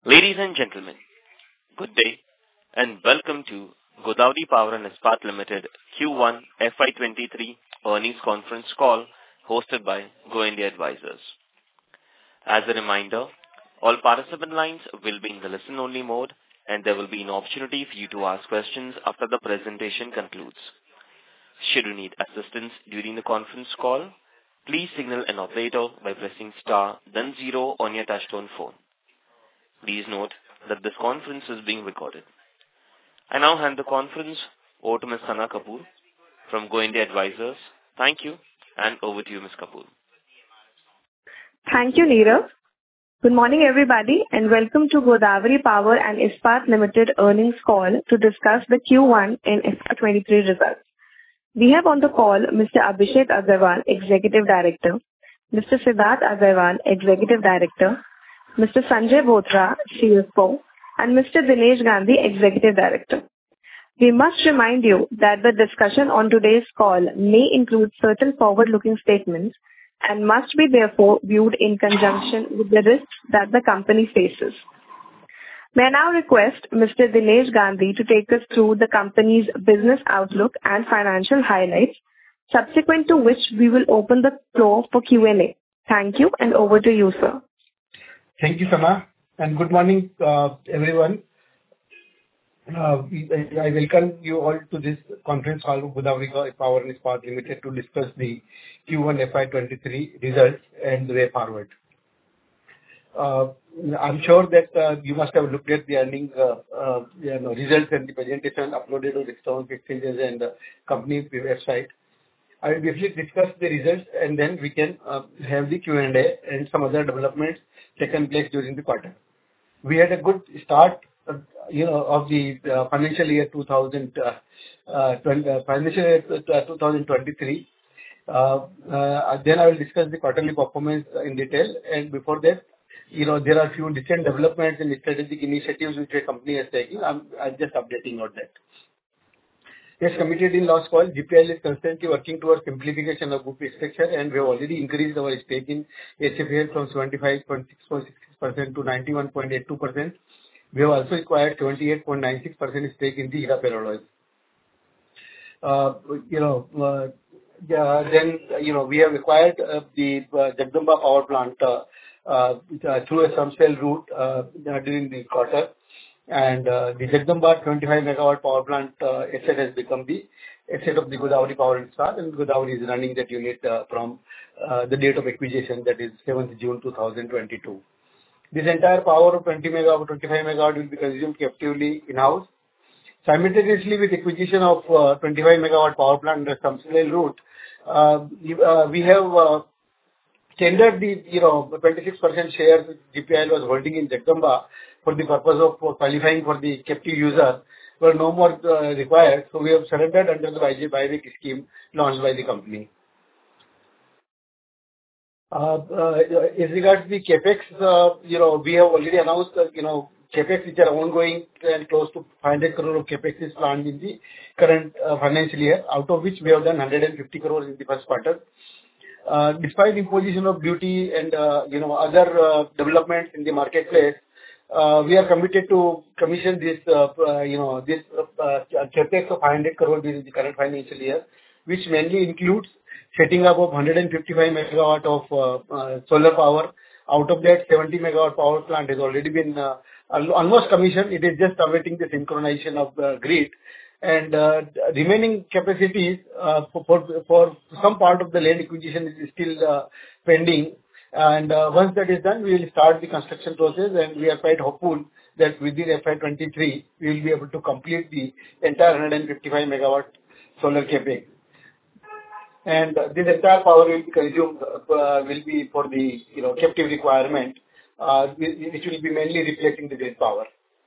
Ladies and gentlemen, good day and welcome to Godavari Power and Ispat Limited Q1 FY23 earnings conference call hosted by Go India Advisors. As a reminder, all participant lines will be in the listen-only mode and there will be an opportunity for you to ask questions after the presentation concludes. Should you need assistance during the conference call, please signal an operator by pressing star then 0 on your touchtone phone. Please note that this conference is being recorded. I now hand the conference over to Ms. Sana Kapoor from Go India Advisors. Thank you, and over to you, Ms. Kapoor. Thank you, Neerav. Good morning, everybody, and welcome to Godavari Power and Ispat Limited earnings call to discuss the Q1 and FY23 results. We have on the call Mr. Abhishek Agarwal, Executive Director, Mr. Siddharth Agarwal, Executive Director, Mr. Sanjay Bothra, CFO, and Mr. Dinesh Gandhi, Executive Director. We must remind you that the discussion on today's call may include certain forward-looking statements and must be therefore viewed in conjunction with the risks that the company faces. May I now request Mr. Dinesh Gandhi to take us through the company's business outlook and financial highlights, subsequent to which we will open the floor for Q&A. Thank you, and over to you, sir. Thank you, Sana, and good morning, everyone. I welcome you all to this conference call of Godavari Power and Ispat Limited to discuss the Q1 FY23 results and the way forward. I'm sure that you must have looked at the earnings results and the presentation uploaded on the stock exchanges and the company website. I will briefly discuss the results and then we can have the Q&A and some other developments taken place during the quarter. We had a good start, of the financial year 2023. Then I will discuss the quarterly performance in detail. And before that, there are few different developments and strategic initiatives which the company is taking. I'm just updating on that. As committed in last call, GPIL is constantly working towards simplification of group structure, and we have already increased our stake in HFCL from 75.6% to 91.82%. We have also acquired 28.96% stake in the Hira Ferroalloys. We have acquired the Jagdamba Power Plant through a sum sale route during the quarter. And the Jagdamba 25 megawatt power plant asset has become the asset of the Godavari Power and Ispat, and Godavari is running that unit from the date of acquisition, that is 7th June 2022. This entire power of 25 megawatt will be consumed captively in-house. Simultaneously with acquisition of 25 megawatt power plant under sum sale route, we have tendered the 26% shares which GPIL was holding in Jagdamba for the purpose of qualifying for the captive user were no more required. So we have surrendered under the buyback scheme launched by the company. As regards the capex, we have already announced capex which are ongoing and close to 500 crore of capex is planned in the current financial year, out of which we have done 150 crores in the first quarter. Despite imposition of duty and other developments in the marketplace, we are committed to commission this capex of 500 crore during the current financial year, which mainly includes setting up of 155 megawatt of solar power. Out of that, 70 megawatt power plant has already been almost commissioned. It is just awaiting the synchronization of the grid. And remaining capacities for some part of the land acquisition is still pending. And once that is done, we will start the construction process, and we are quite hopeful that within FY23 we will be able to complete the entire 155 megawatt solar capex. And this entire power will be consumed will be for the captive requirement, which will be mainly replacing the grid power.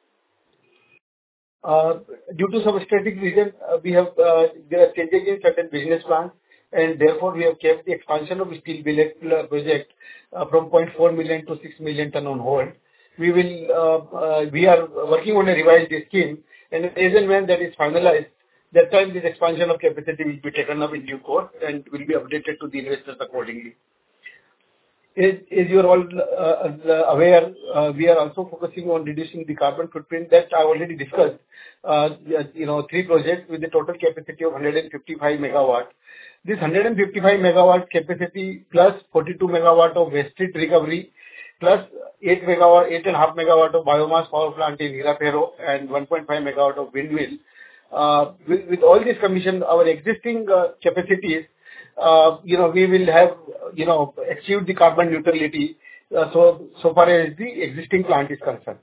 Due to some strategic reason, there are changes in certain business plans, and therefore we have kept the expansion of steel billet project from 0.4 million to 6 million ton on hold. We are working on a revised scheme, and as and when that is finalized, that time this expansion of capacity will be taken up in due course and will be updated to the investors accordingly. As you are all aware, we are also focusing on reducing the carbon footprint that I already discussed. Three projects with a total capacity of 155 megawatt. This 155 megawatt capacity plus 42 megawatt of waste heat recovery, plus 8.5 megawatt of biomass power plant in Hirapero and 1.5 megawatt of windmill. With all this commission, our existing capacities, we will have, achieved the carbon neutrality, so far as the existing plant is concerned.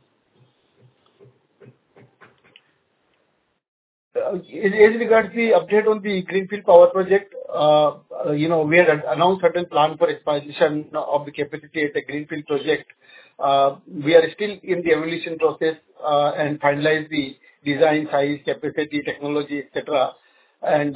As regards the update on the greenfield power project, we had announced certain plan for expansion of the capacity at the greenfield project. We are still in the evaluation process and finalize the design, size, capacity, technology, etc. And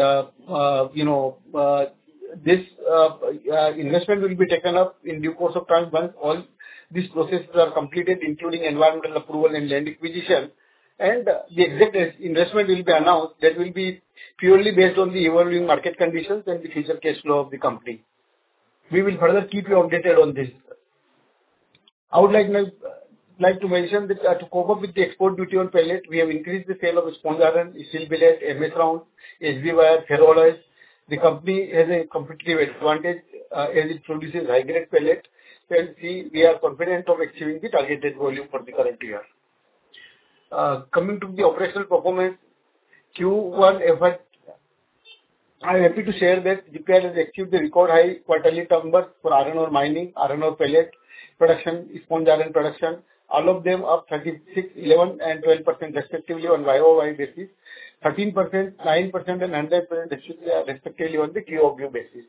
this investment will be taken up in due course of time once all these processes are completed, including environmental approval and land acquisition. And the exact investment will be announced. That will be purely based on the evolving market conditions and the future cash flow of the company. We will further keep you updated on this. I would like to mention that to cope up with the export duty on pellet, we have increased the sale of sponge iron, steel billet, MS round, HB wire, ferroalloys. The company has a competitive advantage as it produces high-grade pellet. And we are confident of achieving the targeted volume for the current year. Coming to the operational performance, Q1 FY, I am happy to share that GPIL has achieved the record high quarterly numbers for iron ore mining, iron ore pellet production, sponge iron production, all of them up 36, 11 and 12% respectively on YOY basis, 13%, 9% and 100% respectively on the QOQ basis.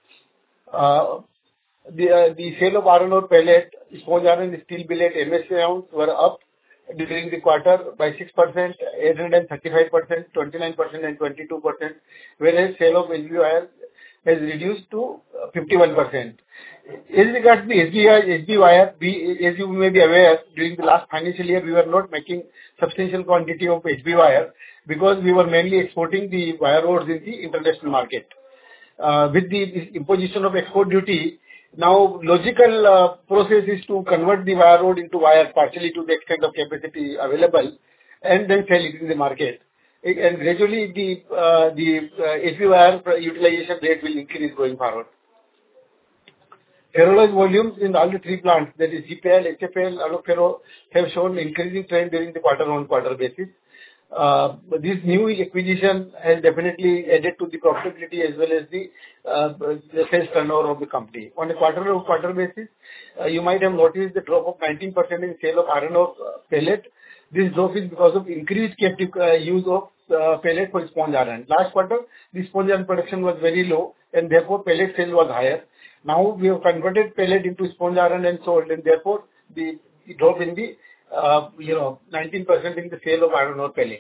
The sale of iron ore pellet, sponge iron, steel billet, MS rounds were up during the quarter by 6%, 835%, 29% and 22%, whereas sale of HB wire has reduced to 51%. As regards the HB wire, as you may be aware, during the last financial year, we were not making substantial quantity of HB wire because we were mainly exporting the wire rods in the international market. With the imposition of export duty, now logical process is to convert the wire rod into wire partially to the extent of capacity available and then sell it in the market. And gradually the HB wire utilization rate will increase going forward. Ferroalloy volumes in all the three plants, that is GPIL, HFL, Alok Ferro, have shown increasing trend during the quarter-on-quarter basis. This new acquisition has definitely added to the profitability as well as the sales turnover of the company. On a quarter-on-quarter basis, you might have noticed the drop of 19% in sale of iron ore pellet. This drop is because of increased captive use of pellet for sponge iron. Last quarter, the sponge iron production was very low and therefore pellet sale was higher. Now we have converted pellet into sponge iron and sold, and therefore the drop in the 19% in the sale of iron ore pellet.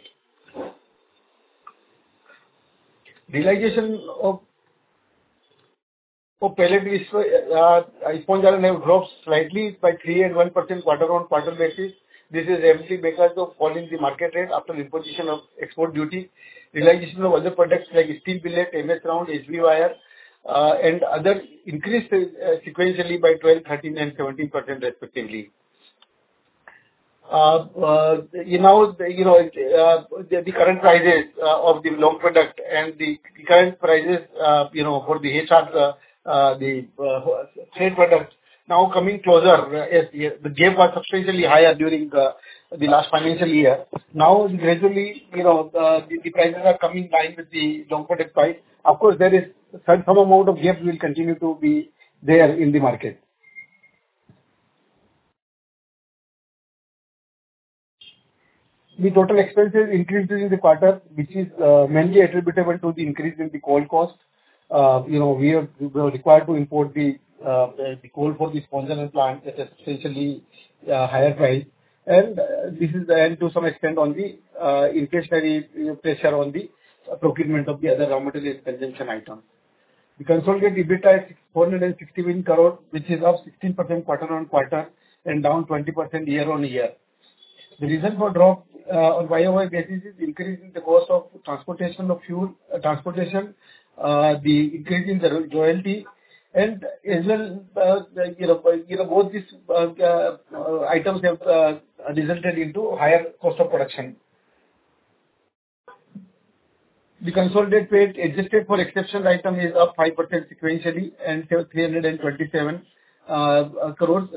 Realization of pellet sponge iron have dropped slightly by 3 and 1% quarter-on-quarter basis. This is simply because of fall in the market rate after imposition of export duty. Realization of other products like steel billet, MS round, HB wire, and other increased sequentially by 12, 13 and 17% respectively. The current prices of the long product and the current prices, for the HR, the trade products now coming closer. As the gap was substantially higher during the last financial year. Now gradually, the prices are coming in line with the long product price. Of course, there is some amount of gap will continue to be there in the market. The total expenses increased during the quarter, which is mainly attributable to the increase in the coal cost. We were required to import the coal for the sponge iron plant at a substantially higher price. And this is and to some extent on the inflationary pressure on the procurement of the other raw material consumption items. The consolidated EBITDA is 461 crore, which is up 16% quarter-on-quarter and down 20% year-on-year. The reason for drop on YOY basis is increase in the cost of transportation of fuel, the increase in the royalty, And as well, both these items have resulted into higher cost of production. The consolidated PAT adjusted for exceptional item is up 5% sequentially and 327 crores.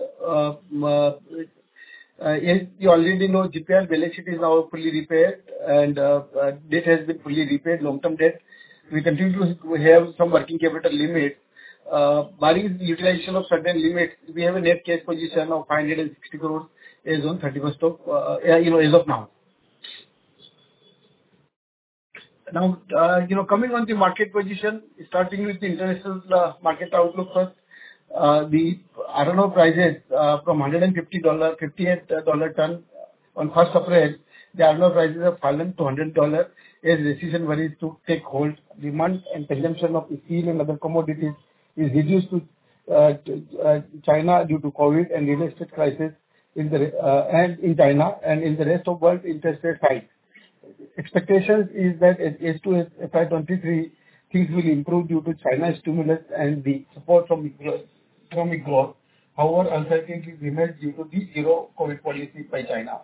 As you already know, GPL balance sheet is now fully repaired and debt has been fully repaid, long-term debt. We continue to have some working capital limits. Barring the utilization of certain limits, we have a net cash position of 560 crores as on 31st of, as of now. Now, coming on the market position, starting with the international market outlook first. The iron ore prices from $158 ton on 1st April, the iron ore prices have fallen to $100 as recession worries to take hold. Demand and consumption of steel and other commodities is reduced to China due to COVID and real estate crisis in China, and in the rest of world interest rate hike. Expectations is that at H2 FY23 things will improve due to China's stimulus and the support from economic growth. However, uncertainty remains due to the zero COVID policy by China.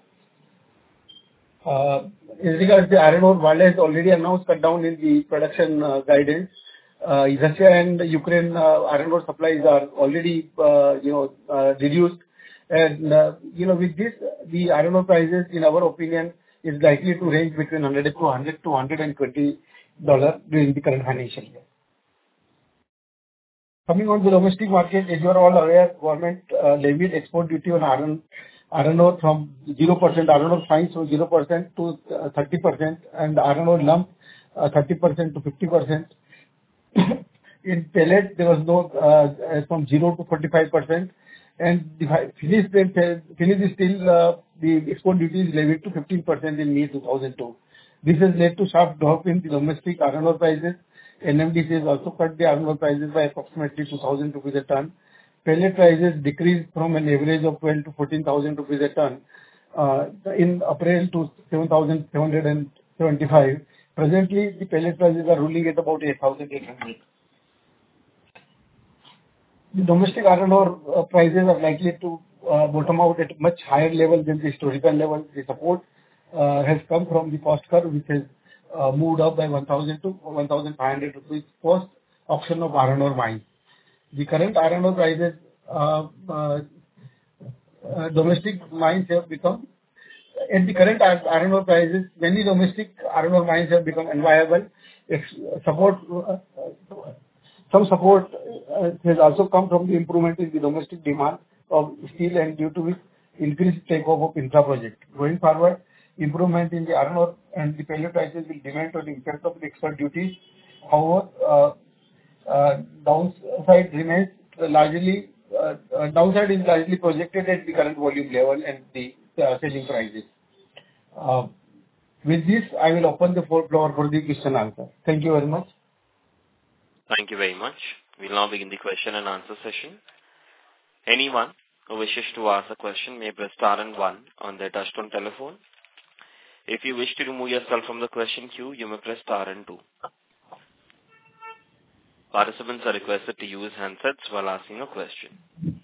In regards to iron ore, Vale has already announced cut down in the production guidance. Russia and Ukraine iron ore supplies are already reduced, and with this, the iron ore prices, in our opinion, is likely to range between $100 to $120 during the current financial year. Coming on the domestic market, as you are all aware, government levied export duty on iron ore from 0%, iron ore fines from 0% to 30%, and iron ore lump 30% to 50%. In pellet, there was no from 0 to 45%, and the finished steel, the export duty is levied to 15% in May 2002. This has led to sharp drop in the domestic iron ore prices. NMDC has also cut the iron ore prices by approximately 2,000 rupees a ton. Pellet prices decreased from an average of 12 to 14,000 rupees a ton in April to 7,775. Presently, the pellet prices are ruling at about 8,800. The domestic iron ore prices are likely to bottom out at a much higher level than the historical level. The support has come from the cost curve, which has moved up by 1,000 to 1,500 rupees post auction of iron ore mines. The current iron ore prices, domestic mines have become, at the current iron ore prices, many domestic iron ore mines have become unviable. Some support has also come from the improvement in the domestic demand of steel and due to which increased takeoff of infra project. Going forward, improvement in the iron ore and the pellet prices will depend on the impact of the export duties. However, downside is largely projected at the current volume level and the selling prices. With this, I will open the floor for the question answer. Thank you very much. Thank you very much. We'll now begin the question and answer session. Anyone who wishes to ask a question may press star and 1 on their touchtone telephone. If you wish to remove yourself from the question queue, you may press star and 2. Participants are requested to use handsets while asking a question.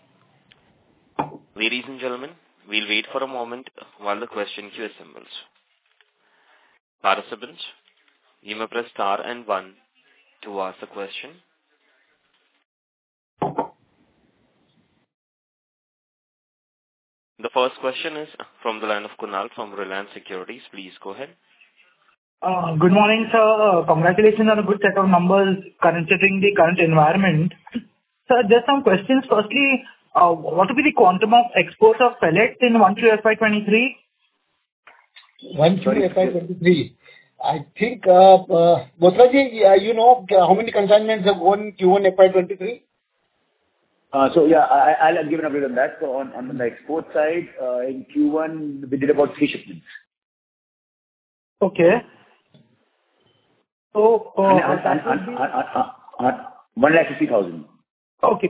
Ladies and gentlemen, we'll wait for a moment while the question queue assembles. Participants, you may press star and 1 to ask a question. The first question is from the line of Kunal from Reliance Securities. Please go ahead. Good morning, sir. Congratulations on a good set of numbers considering the current environment. Sir, just some questions. Firstly, what will be the quantum of exports of pellets in 1Q FY23? 1Q FY23. I think, Bothraji, how many consignments have gone in Q1 FY23? I'll give an update on that. So on the export side, in Q1 we did about 3 shipments. Okay. So 150,000. Okay,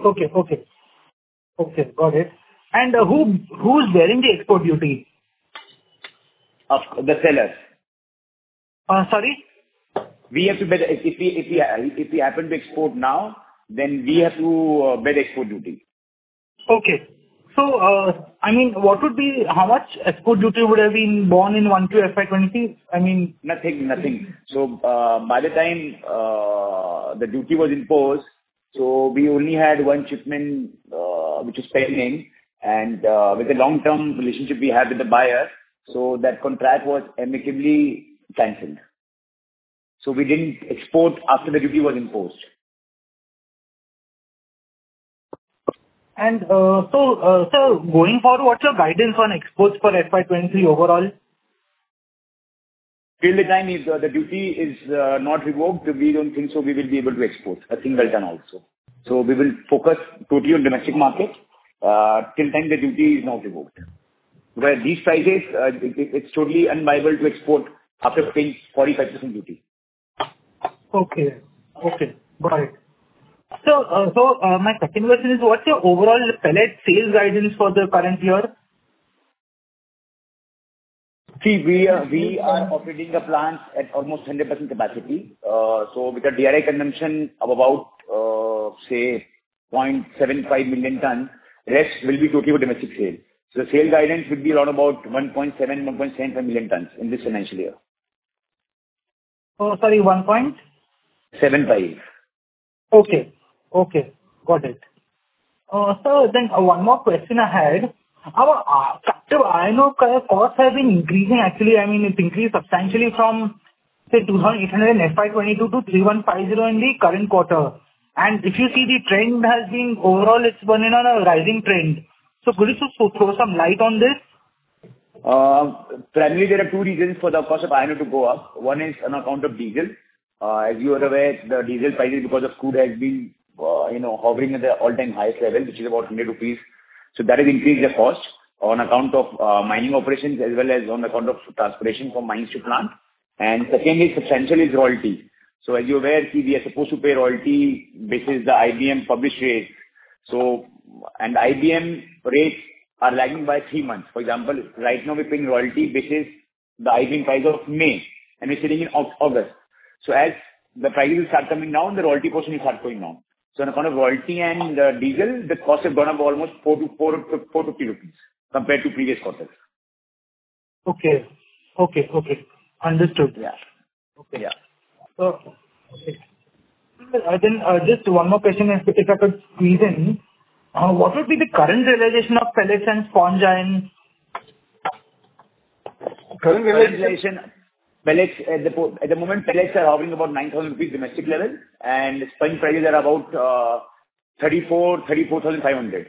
got it. And who's bearing the export duty? Of the sellers. Sorry? We have to bear. If we happen to export now, then we have to bear the export duty. Okay. So, what would be, how much export duty would have been borne in 1Q FY20? Nothing. So, by the time the duty was imposed, so we only had one shipment which was pending, and with the long-term relationship we have with the buyer, so that contract was amicably cancelled. So we didn't export after the duty was imposed. And sir, going forward, what's your guidance on exports for FY23 overall? Till the time if the duty is not revoked, we don't think so we will be able to export a single ton also. So we will focus totally on domestic market till time the duty is not revoked. Where these prices, it's totally unviable to export after paying 45% duty. Okay. Got it. So, my second question is, what's your overall pellet sales guidance for the current year? See, we are operating the plants at almost 100% capacity. So with a DRI consumption of about, say, 0.75 million tons, rest will be totally domestic sale. So the sale guidance would be around about 1.75 million tons in this financial year. Oh, sorry, 1.75. Okay. Got it. So then one more question I had. Our captive iron ore costs have been increasing actually. I mean, it's increased substantially from, say, 2,800 in FY22 to 3,150 in the current quarter. And if you see the trend has been overall, it's been on a rising trend. So could you just throw some light on this? Primarily, there are two reasons for the cost of iron ore to go up. One is on account of diesel. As you are aware, the diesel prices because of crude has been, hovering at the all-time highest level, which is about 100 rupees. So that has increased the cost on account of mining operations as well as on account of transportation from mines to plant. And second is substantial is royalty. So as you're aware, we are supposed to pay royalty basis the IBM published rates. So, and IBM rates are lagging by 3 months. For example, right now we're paying royalty basis the IBM price of May, and we're sitting in August. So as the prices will start coming down, the royalty portion will start going down. So on account of royalty and diesel, the cost have gone up almost 450 rupees compared to previous quarters. Okay. Understood. Yeah. Okay. Yeah. Okay. Then just one more question, if I could squeeze in. What would be the current realization of pellets and sponge iron? Current realization? Pellets at the moment, pellets are hovering about 9,000 rupees domestic level, and sponge prices are about 34,500.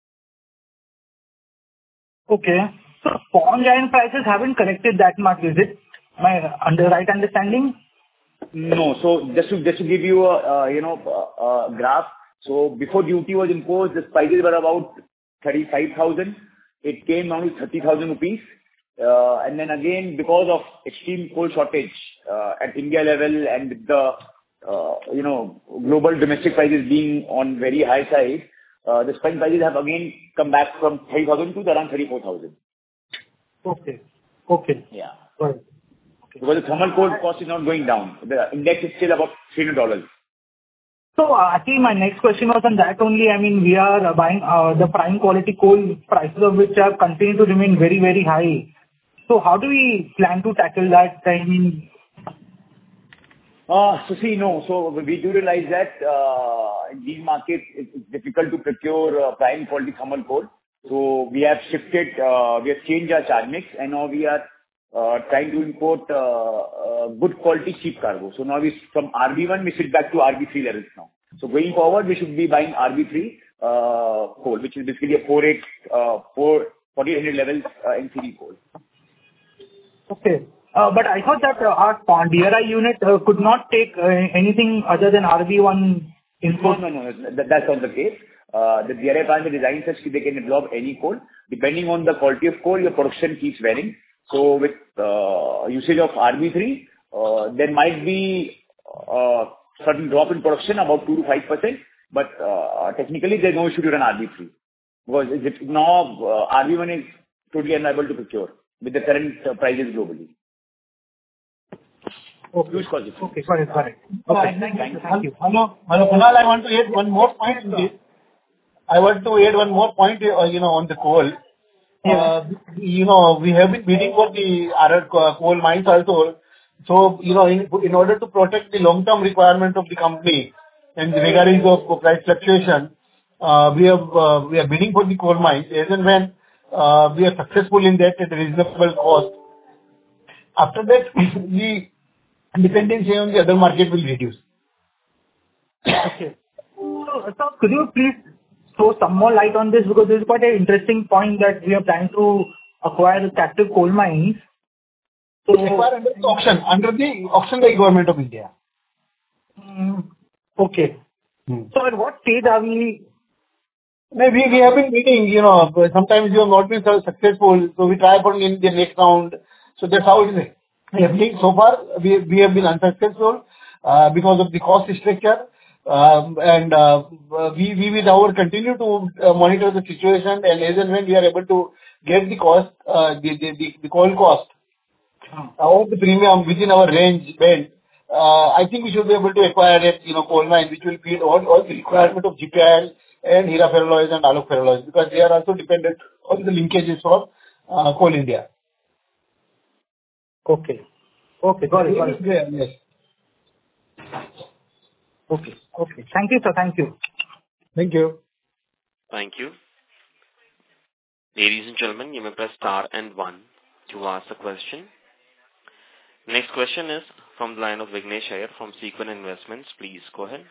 Okay. So sponge iron prices haven't corrected that much, is it? My right understanding? No. So just to give you a graph. So before duty was imposed, the prices were about 35,000. It came down to 30,000 rupees. And then again, because of extreme coal shortage at India level and with the global domestic prices being on very high side, the sponge prices have again come back from 30,000 to around 34,000. Okay. Yeah. Right. Okay. Because the thermal coal cost is not going down. The index is still about $300. So actually my next question was on that only. I mean, we are buying the prime quality coal, prices of which have continued to remain very, very high. So how do we plan to tackle that? I mean... So we do realize that in these markets it's difficult to procure prime quality thermal coal. So we have shifted, we have changed our charge mix, and now we are trying to import good quality cheap cargo. So now from RB1 we shift back to RB3 levels now. So going forward we should be buying RB3 coal, which is basically a 4,800 levels NCD coal. Okay. But I thought that our DRI unit could not take anything other than RB1 input. No. That's not the case. The DRI plant is designed such that they can absorb any coal. Depending on the quality of coal, your production keeps varying. So with usage of RB3, there might be certain drop in production, about 2 to 5%. But technically, there's no issue to run RB3 because now RB1 is totally unable to procure with the current prices globally. Okay. Huge cost difference. Okay, got it. Okay, thank you. Hello, Kunal, I want to add one more point in this. On the coal. Yeah. We have been bidding for the other coal mines also. So, in order to protect the long-term requirement of the company and regarding of price fluctuation, we are bidding for the coal mines. As and when we are successful in that at a reasonable cost, after that, the dependency on the other market will reduce. Okay. So, could you please throw some more light on this? Because this is quite an interesting point that we are planning to acquire the captive coal mines. So, Acquire under the auction by Government of India. Okay. So, at what stage are we? We have been bidding, sometimes you have not been so successful, so we try for in the next round. So that's how it is happening. So far, we have been unsuccessful because of the cost structure. And we will continue to monitor the situation, and as and when we are able to get the cost, the coal cost, or the premium within our range band, I think we should be able to acquire it, coal mine, which will feed all the requirement of GPIL and Hira Ferroalloys and Alok Ferroalloys, because they are also dependent on the linkages for Coal India. Okay. Okay, got it. Yes. Okay. Thank you, sir. Thank you. Thank you. Thank you. Ladies and gentlemen, you may press star and 1 to ask a question. Next question is from the line of Vignesh Iyer from Sequent Investments. Please go ahead.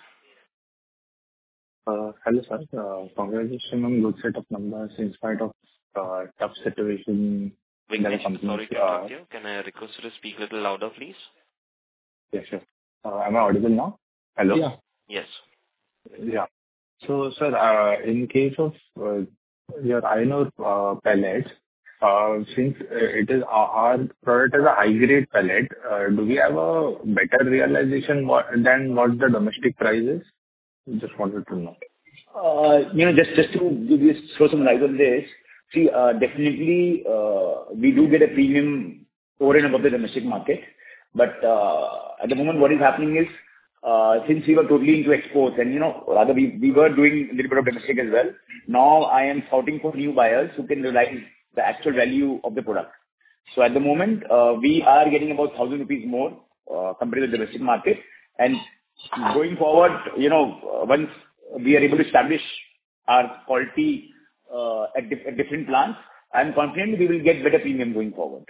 Hello, sir. Congratulations on good set of numbers in spite of tough situation in the Vignesh, company. sorry to interrupt you. Can I request you to speak a little louder, please? Yes, sure. Am I audible now? Hello? Yeah. Yes. Yeah. So, sir, in case of your iron ore pellets, since it is our product is a high-grade pellet, do we have a better realization than what the domestic price is? Just wanted to know. Just to throw some light on this, see, definitely, we do get a premium over and above the domestic market. But at the moment, what is happening is, since we were totally into exports and, rather we were doing a little bit of domestic as well, now I am scouting for new buyers who can realize the actual value of the product. So at the moment, we are getting about 1,000 rupees more compared to the domestic market. And going forward, once we are able to establish our quality at different plants, I'm confident we will get better premium going forward.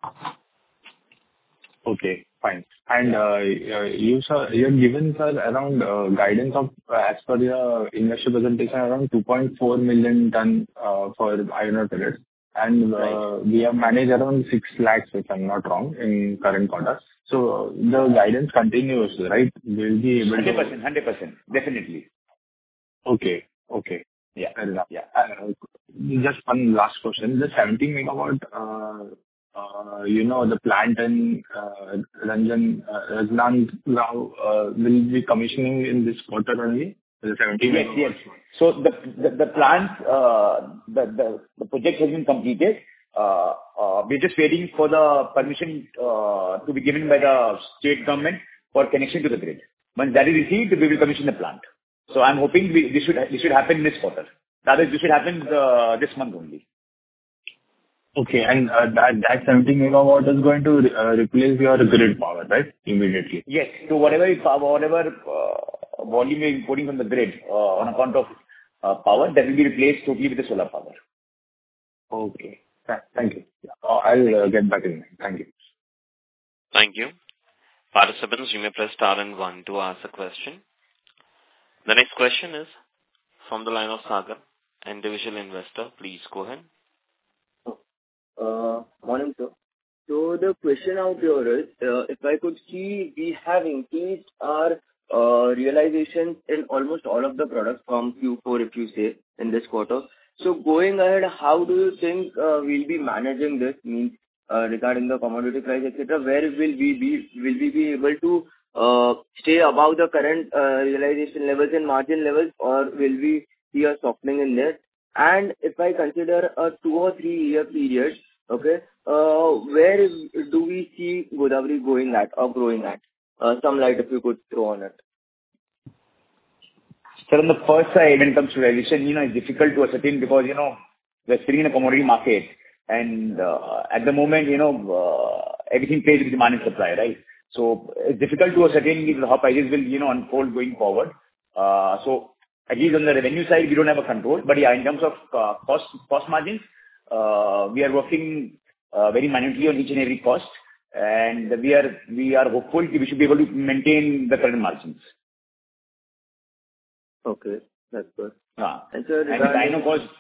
Okay, fine. And you have given, sir, around guidance of, as per your investor presentation, around 2.4 million ton for iron ore pellets. And we have managed around 6 lakhs, if I'm not wrong, in current quarter. So the guidance continues, right? We'll be able to... 100%, definitely. Okay. Yeah. Fair enough. Just one last question. The 70 megawatt, the plant in Ranjangaon will be commissioning in this quarter only? The 70 megawatts. Yes. So the plant, the project has been completed. We're just waiting for the permission to be given by the state government for connection to the grid. Once that is received, we will commission the plant. So I'm hoping this should happen this quarter. Rather, this should happen this month only. Okay, and that 70 megawatt is going to replace your grid power, right? Immediately. Yes. So whatever volume you're importing from the grid on account of power, that will be replaced totally with the solar power. Okay. Thank you. I'll get back in. Thank you. Thank you. Participants, you may press star and 1 to ask a question. The next question is from the line of Sagar, individual investor. Please go ahead. Morning, sir. So the question out here is, if I could see, we have increased our realizations in almost all of the products from Q4, if you say, in this quarter. So going ahead, how do you think we'll be managing this? Means regarding the commodity price, etc. Where will we be able to stay above the current realization levels and margin levels, or will we see a softening in there? And if I consider a 2 or 3 year period, Okay. Do we see Godavari going at or growing at? Some light if you could throw on it. So on the first side, when it comes to realization, it's difficult to ascertain because, we're sitting in a commodity market and at the moment, everything plays with demand and supply, right? So it's difficult to ascertain how prices will, unfold going forward. So at least on the revenue side, we don't have a control. But yeah, in terms of cost margins, we are working very minutely on each and every cost, and we are hopeful we should be able to maintain the current margins. Okay, that's good. And sir, I know cost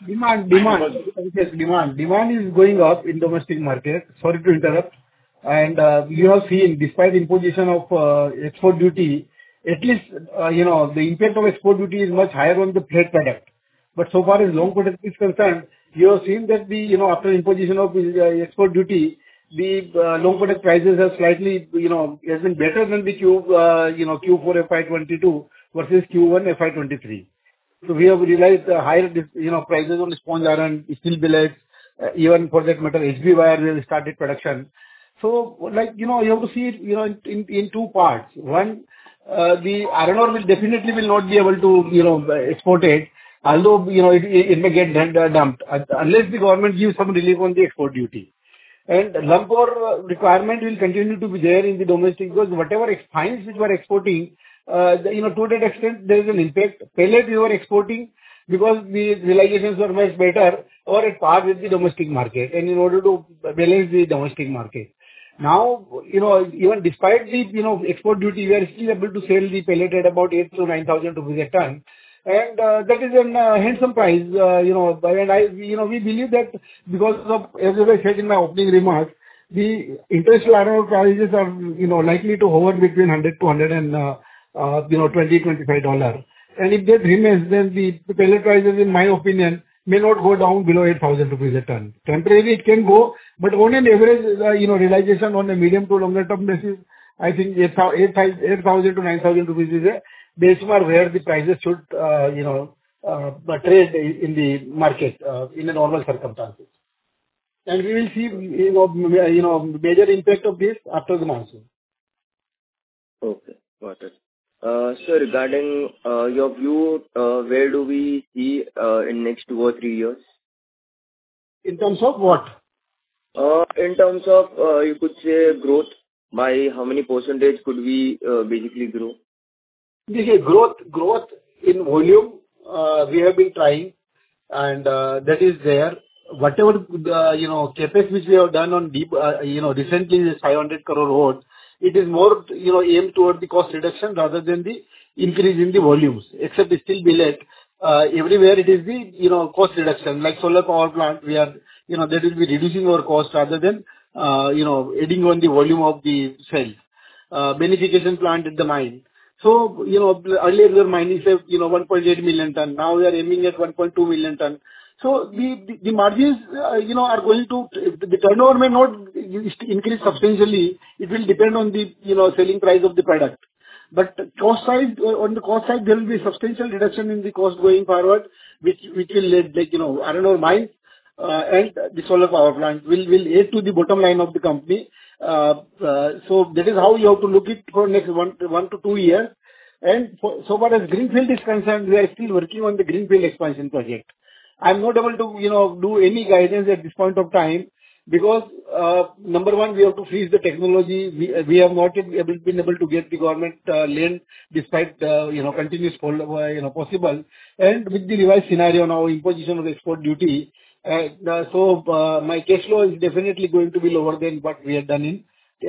demand is going up in domestic market. Sorry to interrupt. And you have seen, despite imposition of export duty, at least the impact of export duty is much higher on the plate product. But so far as long product is concerned, you have seen that after imposition of export duty, the long product prices have slightly has been better than the Q4 FY22 versus Q1 FY23. So we have realized higher prices on sponge iron, steel billets, even for that matter HB wire we have started production. So you have to see it in two parts. One, the iron ore will definitely not be able to export it, although it may get dumped unless the government gives some relief on the export duty. And lump ore requirement will continue to be there in the domestic because whatever fines which were exporting, to that extent there is an impact. Pellet we were exporting because the realizations were much better or at par with the domestic market, and in order to balance the domestic market. Now, even despite the export duty, we are still able to sell the pellet at about 8,000 to 9,000 rupees a ton. And that is a handsome price, and we believe that because of, as I said in my opening remarks, the international iron ore prices are, likely to hover between 100 to 120, $25. And if that remains, then the pellet prices, in my opinion, may not go down below 8,000 rupees a ton. Temporarily it can go, but on an average, realization on a medium to longer term basis, I think 8,000 to 9,000 rupees is a benchmark where the prices should, trade in the market in a normal circumstances. And we will see, major impact of this after the monsoon. Okay, got it. So regarding your view, where do we see in next 2 or 3 years? In terms of what? In terms of, you could say growth, by how many percentage could we basically grow? Growth in volume, we have been trying, and that is there. Whatever capex which we have done on deep, recently this 500 crore road, it is more aimed toward the cost reduction rather than the increase in the volumes. Except steel billet, everywhere it is the cost reduction. Like solar power plant, we are that will be reducing our cost rather than adding on the volume of the cells. Beneficiation plant at the mine. So, earlier we were mining, say, 1.8 million ton. Now we are aiming at 1.2 million ton. So the margins, are going to, the turnover may not increase substantially. It will depend on the, selling price of the product. But cost side, on the cost side, there will be substantial reduction in the cost going forward, which will lead, iron ore mines, and the solar power plant will aid to the bottom line of the company. So that is how you have to look it for next 1 to 2 years. And so far as greenfield is concerned, we are still working on the greenfield expansion project. I'm not able to, do any guidance at this point of time because, number one, we have to freeze the technology. We have not been able to get the government land despite, continuous possible. And with the revised scenario now, imposition of export duty, so my cash flow is definitely going to be lower than what we have done in,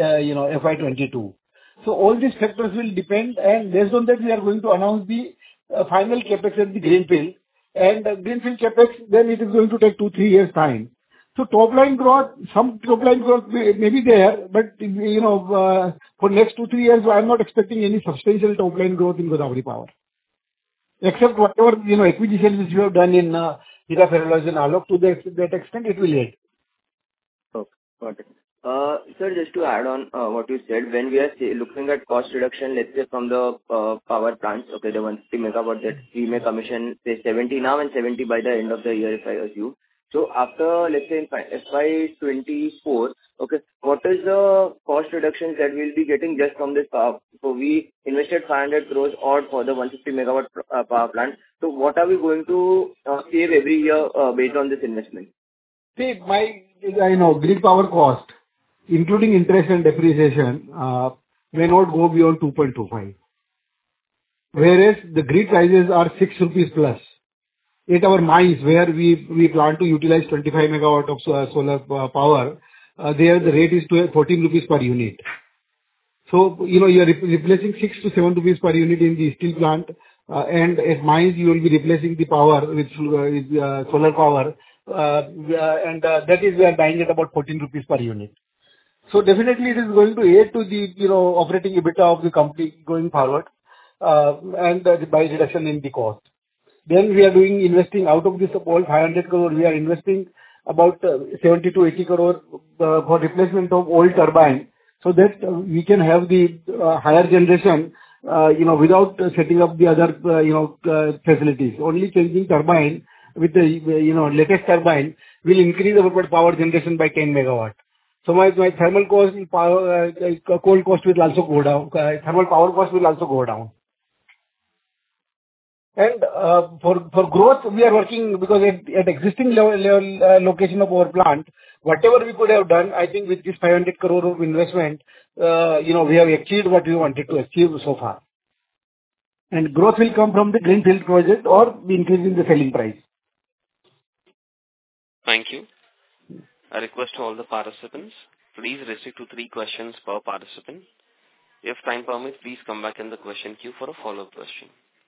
FY22. So all these factors will depend, and based on that, we are going to announce the final capex at the greenfield. And greenfield capex, then it is going to take 2-3 years time. So top line growth, some top line growth may be there, but for next 2-3 years, I am not expecting any substantial top line growth in Godavari Power, except whatever acquisitions which we have done in Hira Ferroalloys and Alok. To that extent, it will aid. Okay, got it. Sir, just to add on what you said, when we are looking at cost reduction, let's say from the power plants, okay, the 150 megawatt that we may commission, say 70 now and 70 by the end of the year, if I assume. So after, let's say, in FY 24, okay, what is the cost reductions that we'll be getting just from this power? So we invested 500 crores odd for the 150 megawatt power plant. So what are we going to save every year based on this investment? See, grid power cost, including interest and depreciation, may not go beyond 2.25. Whereas the grid prices are 6 rupees plus. At our mines, where we plan to utilize 25 megawatt of solar power, there the rate is 14 rupees per unit. So, you are replacing 6 to 7 rupees per unit in the steel plant, and at mines you will be replacing the power with solar power, and that is we are buying at about 14 rupees per unit. So definitely it is going to aid to the, operating EBITDA of the company going forward, and by reduction in the cost. Then we are investing out of this all 500 crore, we are investing about 70 to 80 crore for replacement of old turbine, so that we can have the higher generation, without setting up the other, facilities. Only changing turbine with the, latest turbine will increase our power generation by 10 megawatt. So my thermal cost, power, coal cost will also go down. Thermal power cost will also go down. And for growth, we are working because at existing level location of our plant, whatever we could have done, I think with this 500 crore of investment, we have achieved what we wanted to achieve so far. And growth will come from the greenfield project or the increase in the selling price. Thank you. I request to all the participants, please restrict to 3 questions per participant. If time permits, please come back in the question queue for a follow-up question.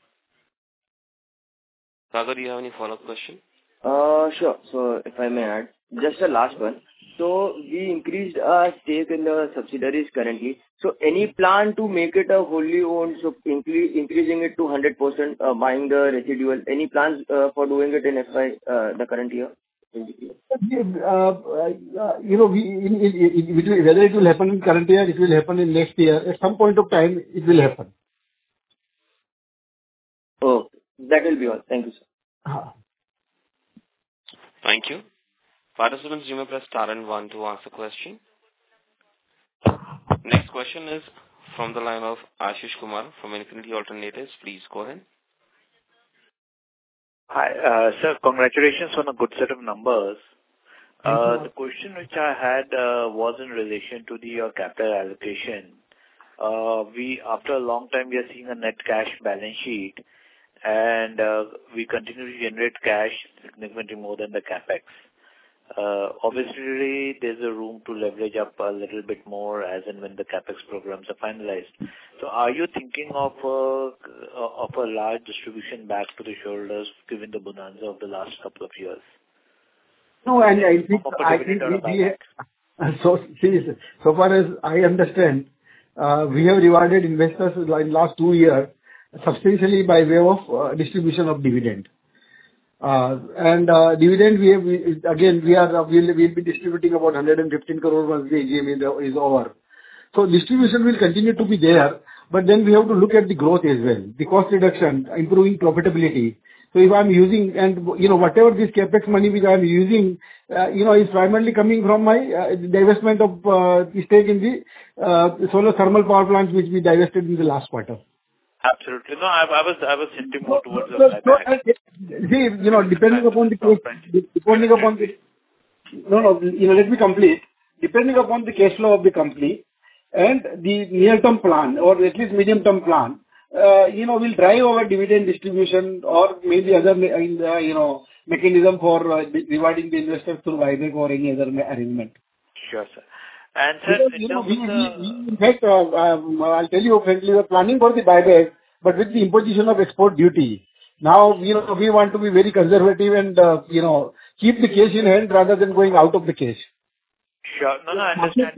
Sagar, do you have any follow-up question? Sure. So if I may add, just a last one. So we increased our stake in the subsidiaries currently. So any plan to make it a wholly owned, so increasing it to 100%, buying the residual? Any plans for doing it in the current year? Whether it will happen in current year, it will happen in next year. At some point of time, it will happen. Oh, that will be all. Thank you, sir. Thank you. Participants, you may press star and 1 to ask a question. Next question is from the line of Ashish Kumar from Infinity Alternatives. Please go ahead. Hi, sir. Congratulations on a good set of numbers. The question which I had was in relation to your capital allocation. After a long time, we are seeing a net cash balance sheet, and we continue to generate cash significantly more than the capex. Obviously, there's a room to leverage up a little bit more as and when the capex programs are finalized. So, are you thinking of a large distribution back to the shareholders, given the bonanza of the last couple of years? No, and I think so far as I understand, we have rewarded investors in last 2 years substantially by way of distribution of dividend. And dividend, we'll be distributing about 115 crore once the AGM is over. So distribution will continue to be there, but then we have to look at the growth as well, the cost reduction, improving profitability. So if I'm using, and whatever this capex money which I'm using, is primarily coming from my divestment of stake in the solar thermal power plants which we divested in the last quarter. Absolutely. No, I was hinting more towards the buyback. Depending upon let me complete. Depending upon the cash flow of the company and the near-term plan or at least medium-term plan, we'll drive our dividend distribution or maybe other, mechanism for rewarding the investors through buyback or any other arrangement. Sure, sir. And sir, in fact, I'll tell you frankly, we're planning for the buyback, but with the imposition of export duty. Now, we want to be very conservative and, keep the cash in hand rather than going out of the cash. Sure. No, I understand.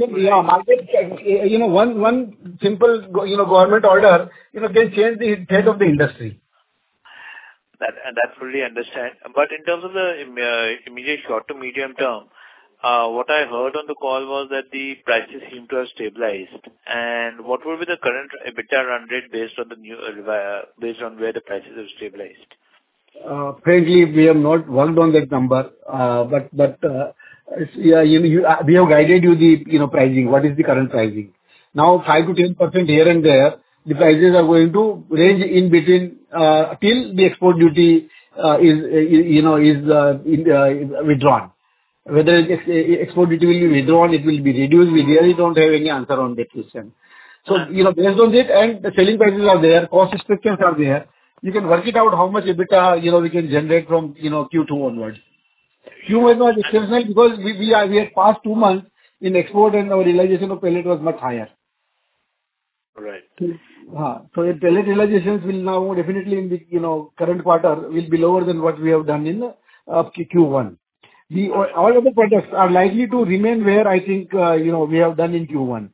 One simple, government order, can change the head of the industry. That fully understand. But in terms of the immediate short to medium term, what I heard on the call was that the prices seem to have stabilized. And what will be the current EBITDA run rate based on the based on where the prices have stabilized? Frankly, we have not worked on that number. Yeah, we have guided you the pricing. What is the current pricing? Now, 5 to 10% here and there, the prices are going to range in between till the export duty is withdrawn. Whether export duty will be withdrawn, it will be reduced, we really don't have any answer on that question. So, based on it, and the selling prices are there, cost structures are there, you can work it out how much EBITDA, we can generate from, Q2 onwards. Q1 was exceptional because we had passed 2 months in export and our realization of pellet was much higher. Right. So the pellet realizations will now definitely in the, current quarter will be lower than what we have done in Q1. All other products are likely to remain where I think, we have done in Q1.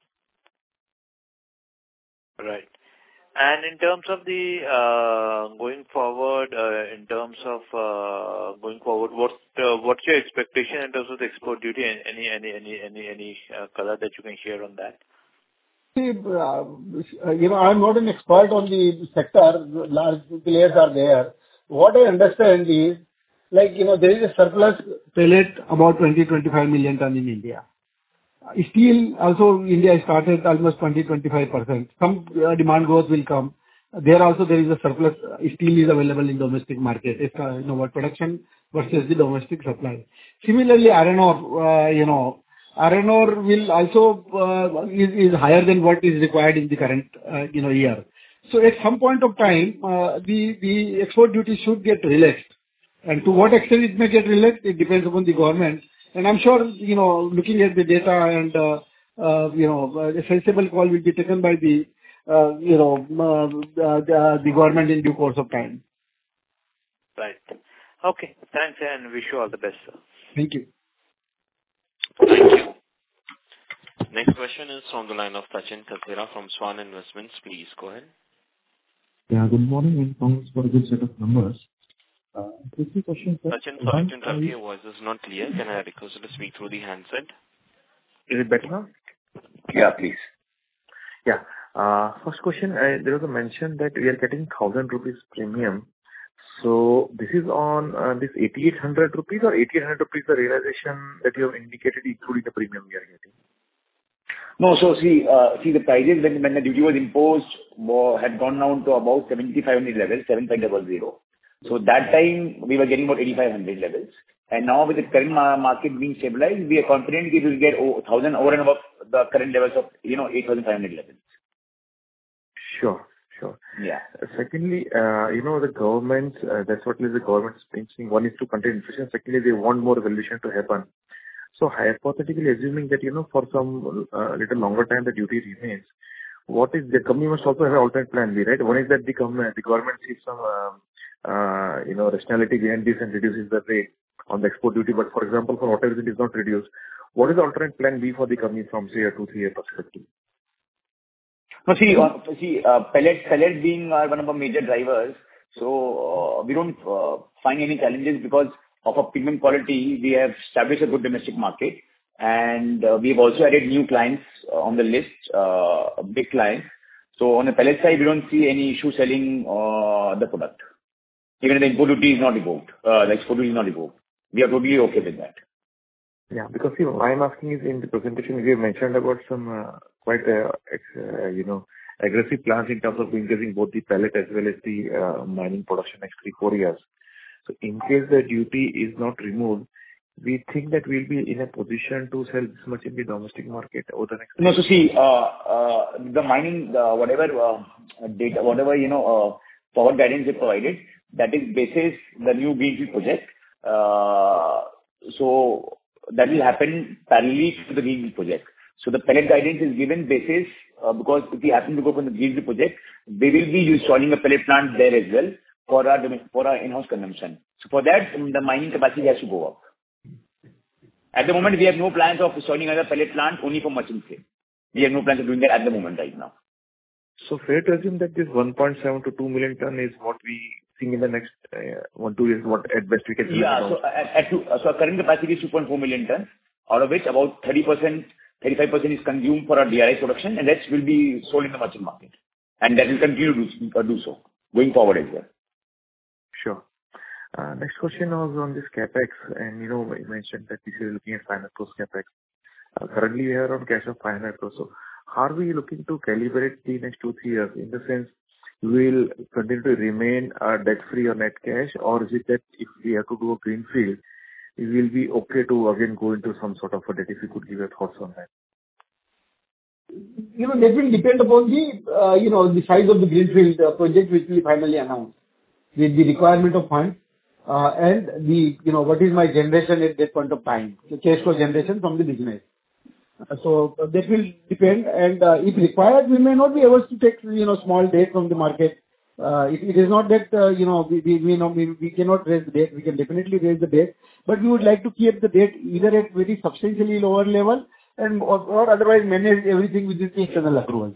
Right. And in terms of the going forward, what's your expectation in terms of the export duty? Any color that you can share on that? See, I'm not an expert on the sector. Large players are there. What I understand is, there is a surplus pellet about 20-25 million ton in India. Steel also, India started almost 20-25%. Some demand growth will come. There also there is a surplus. Steel is available in domestic market. It's what production versus the domestic supply. Similarly, iron ore, iron ore will also is higher than what is required in the current year. So at some point of time, the export duty should get relaxed. And to what extent it may get relaxed, it depends upon the government. And I'm sure, looking at the data and, a sensible call will be taken by the government in due course of time. Right. Okay. Thanks and wish you all the best, sir. Thank you. Thank you. Next question is from the line of Sachin Kasera from Swan Investments. Please go ahead. Yeah, good morning and thanks for a good set of numbers. Quick question, sir. Sachin, sorry to interrupt, your voice is not clear. Can I request you to speak through the handset? Is it better now? Yeah, please. Yeah. First question, there was a mention that we are getting 1,000 rupees premium. So this is on this 8,800 rupees or 8,800 rupees the realization that you have indicated including the premium we are getting? No, so see the prices when the duty was imposed had gone down to about 7,500 levels, 7,500. So that time we were getting about 8,500 levels. And now with the current market being stabilized, we are confident we will get 1,000 over and above the current levels of 8,500 levels. Sure. Yeah. Secondly, the government, that's what is the government's thinking. One is to contain inflation. Secondly, they want more evolution to happen. So hypothetically assuming that, for some little longer time the duty remains, what is the company must also have an alternate plan B, right? One is that the government sees some, rationality behind this and reduces the rate on the export duty. But for example, for whatever it is not reduced, what is the alternate plan B for the company from say a 2-3 year perspective? No, pellet being one of our major drivers, so we don't find any challenges because of our premium quality. We have established a good domestic market, and we've also added new clients on the list, big clients. So on the pellet side, we don't see any issue selling the product. Even if the import duty is not revoked, the export duty is not revoked. We are totally okay with that. Yeah, because why I'm asking is in the presentation we have mentioned about some quite aggressive plans in terms of increasing both the pellet as well as the mining production next 3-4 years. So in case the duty is not removed, we think that we'll be in a position to sell this much in the domestic market over the next. No, so see, the mining, whatever data, whatever forward guidance they provided, that is basis the new greenfield project. So that will happen parallelly to the greenfield project. So the pellet guidance is given basis because if we happen to go for the greenfield project, they will be installing a pellet plant there as well for our in-house consumption. So for that, the mining capacity has to go up. At the moment, we have no plans of installing another pellet plant only for merchant sale. We have no plans of doing that at the moment right now. So fair to assume that this 1.7 to 2 million ton is what we think in the next 1-2 years, what at best we can see. Yeah, so our current capacity is 2.4 million tons, out of which about 30%, 35% is consumed for our DRI production, and rest will be sold in the merchant market. And that will continue to do so going forward as well. Sure. Next question was on this CapEx, and you mentioned that this is looking at 500 crores CapEx. Currently, we are on cash of 500 crores. So how are we looking to calibrate the next 2-3 years? In the sense, we will continue to remain debt-free or net cash, or is it that if we have to do a greenfield, we will be okay to again go into some sort of a debt? If you could give your thoughts on that. That will depend upon the size of the greenfield project which we finally announce, with the requirement of funds, and what is my generation at that point of time, the cash flow generation from the business. So that will depend, and if required, we may not be able to take small debt from the market. It is not that we cannot raise the debt. We can definitely raise the debt, but we would like to keep the debt either at very substantially lower level or otherwise manage everything within the external accruals.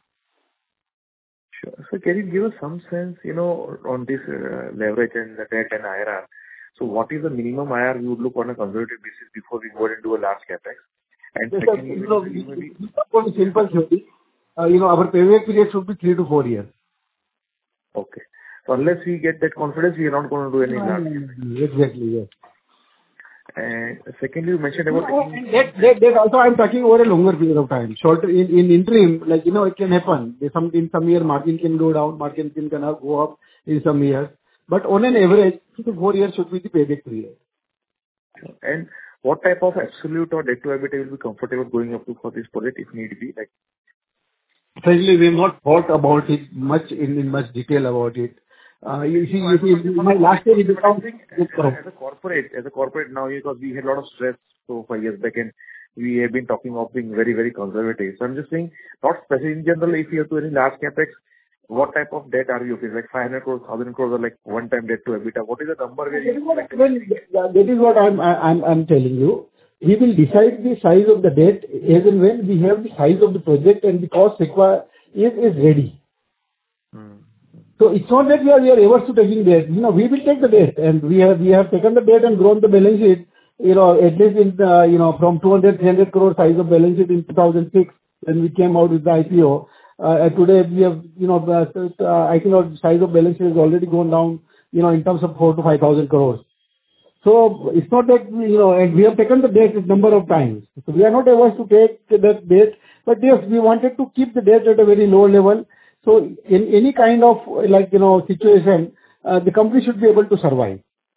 Sure. So can you give us some sense, on this leverage and the debt and IRR? So what is the minimum IRR you would look on a conservative basis before we go and do a large capex? And secondly, for the simple theory, our payback period should be 3 to 4 years. Okay. So unless we get that confidence, we are not going to do any large capex. Exactly, yes. And secondly, you mentioned about that also I'm talking over a longer period of time. Short in interim, it can happen. In some year margin can go down, margin can go up in some years. But on an average, 3 to 4 years should be the payback period. And what type of absolute or debt to EBITDA will be comfortable going up to for this project if need be? Frankly, we have not thought about it much in much detail about it. You see, my last year as a corporate now, because we had a lot of stress 5 years back, and we have been talking of being very, very conservative. So I'm just saying, not specific in general, if you have to any large capex, what type of debt are you okay? Like 500 crores, 1,000 crores, or one-time debt to EBITDA? What is the number? That is what I'm telling you. We will decide the size of the debt as and when we have the size of the project and the cost required is ready. So it's not that we are averse to taking debt. We will take the debt, and we have taken the debt and grown the balance sheet. At least in from 200-300 crore size of balance sheet in 2006 when we came out with the IPO. Today we have I think our size of balance sheet has already gone down in terms of 4,000 to 5,000 crores. So it's not that and we have taken the debt a number of times. So we are not averse to take that debt, but yes, we wanted to keep the debt at a very low level. So in any kind of situation, the company should be able to survive.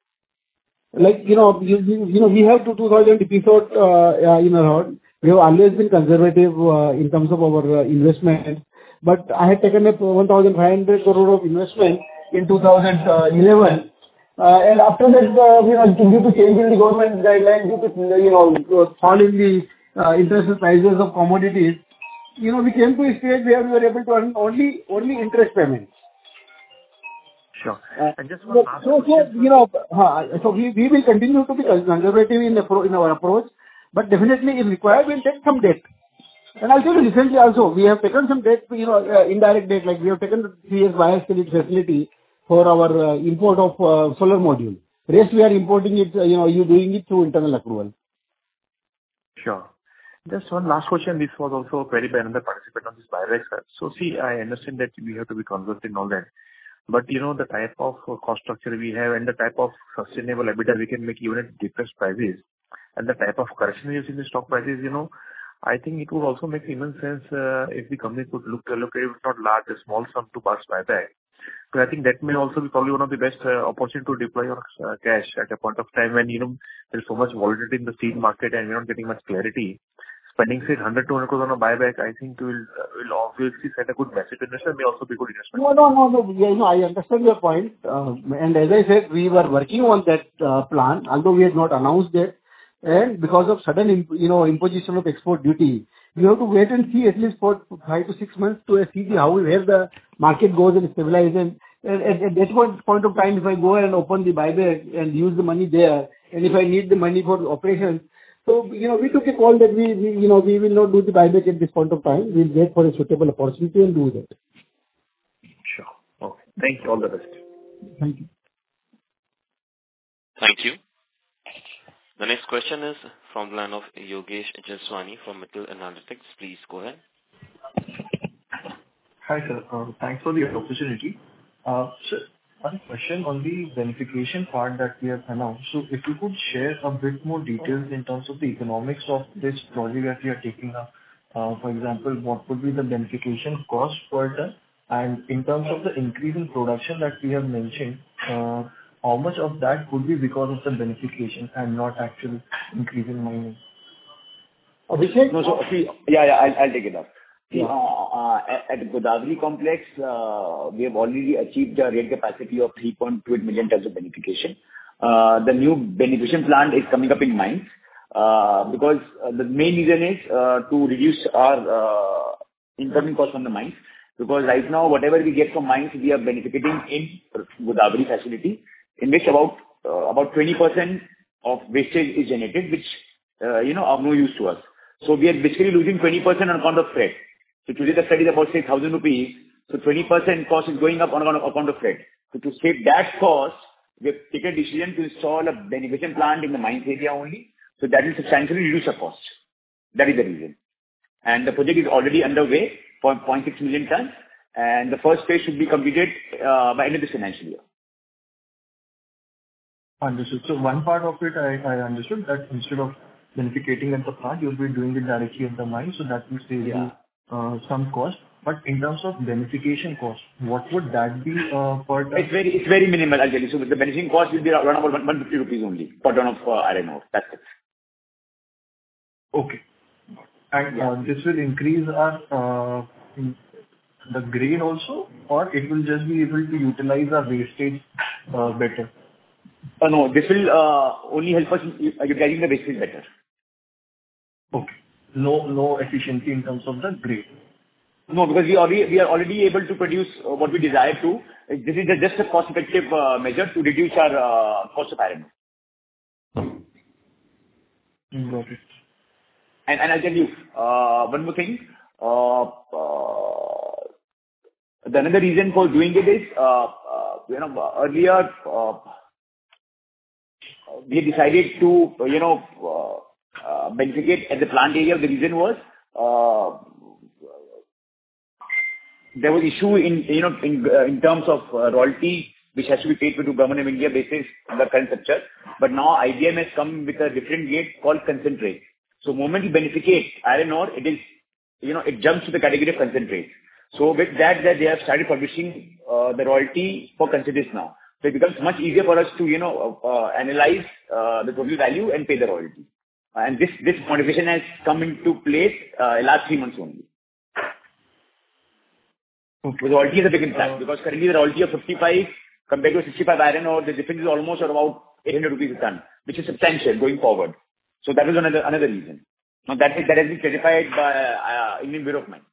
We have 2,000 episode in our heart. We have always been conservative in terms of our investment. But I had taken up 1,500 crore of investment in 2011. And after that, due to change in the government guidelines, due to fall in the international prices of commodities, we came to a stage where we were able to earn only interest payments. Sure. And just one last question. So we will continue to be conservative in our approach, but definitely if required, we'll take some debt. And I'll tell you recently also, we have taken some debt, indirect debt, like we have taken the 3 years bias credit facility for our import of solar module. Rest we are importing it, you doing it through internal accrual. Sure. Just one last question. This was also queried by another participant on this buyback, sir. So see, I understand that we have to be conservative in all that. But the type of cost structure we have and the type of sustainable EBITDA we can make even at depressed prices and the type of correction we have in the stock prices, I think it would also make immense sense if the company could look at, if not large, a small sum to pass buyback. So I think that may also be probably one of the best opportunity to deploy your cash at a point of time when, there's so much volatility in the seed market and we're not getting much clarity. Spending, say, 100, 200 crores on a buyback, I think will obviously set a good message to investors, may also be good investment. No. I understand your point. And as I said, we were working on that plan, although we had not announced it. And because of sudden, imposition of export duty, we have to wait and see at least for 5 to 6 months to see where the market goes and stabilize. And at that point of time, if I go and open the buyback and use the money there, and if I need the money for operations, so, we took a call that we will not do the buyback at this point of time. We'll wait for a suitable opportunity and do that. Sure. Okay. Thank you. All the best. Thank you. Thank you. The next question is from the line of Yogesh Jaswani from Mittal Analytics. Please go ahead. Hi, sir. Thanks for the opportunity. Sir, one question on the beneficiation part that we have announced. So if you could share a bit more details in terms of the economics of this project that we are taking up. For example, what would be the beneficiation cost per ton? And in terms of the increase in production that we have mentioned, how much of that would be because of the beneficiation and not actual increase in mining? Abhishek? No, so see, I'll take it up. See, Yeah. at Godavari complex, we have already achieved a rate capacity of 3.28 million tons of beneficiation. The new beneficiation plant is coming up in mines, because the main reason is to reduce our incoming cost from the mines. Because right now, whatever we get from mines, we are benefiting in Godavari facility, in which about 20% of wastage is generated, which are no use to us. So we are basically losing 20% on account of freight. So today the freight is about, say, 1,000 rupees. So 20% cost is going up on account of freight. So to save that cost, we have taken a decision to install a beneficiation plant in the mines area only. So that will substantially reduce our cost. That is the reason. And the project is already underway for 0.6 million tons. And the first phase should be completed by end of this financial year. Understood. So one part of it I understood that instead of beneficiating at the plant, you'll be doing it directly at the mine, so that will save you some cost. But in terms of beneficiation cost, what would that be per ton? It's very minimal, I'll tell you. So the beneficiation cost will be around about 150 rupees only per ton of iron ore. That's it. Okay. And this will increase our the grade also, or it will just be able to utilize our wastage better? No, this will only help us utilizing the wastage better. Okay. No efficiency in terms of the grade. No, because we are already able to produce what we desire to. This is just a cost-effective measure to reduce our cost of iron. Got it. And I'll tell you one more thing. The another reason for doing it is, earlier we decided to, beneficiate at the plant area. The reason was there was issue in terms of royalty which has to be paid to Government of India basis the current structure. But now IBM has come with a different rate called concentrate. So moment you beneficiate iron ore, it is, it jumps to the category of concentrate. So with that they have started publishing the royalty for concentrates now. So it becomes much easier for us to, analyze the total value and pay the royalty. And this modification has come into place last 3 months only. Okay. The royalty is a big impact because currently the royalty of 55 compared to 65 iron ore, the difference is almost about 800 rupees a ton, which is substantial going forward. So that is another reason. Now that has been certified by Indian Bureau of Mines.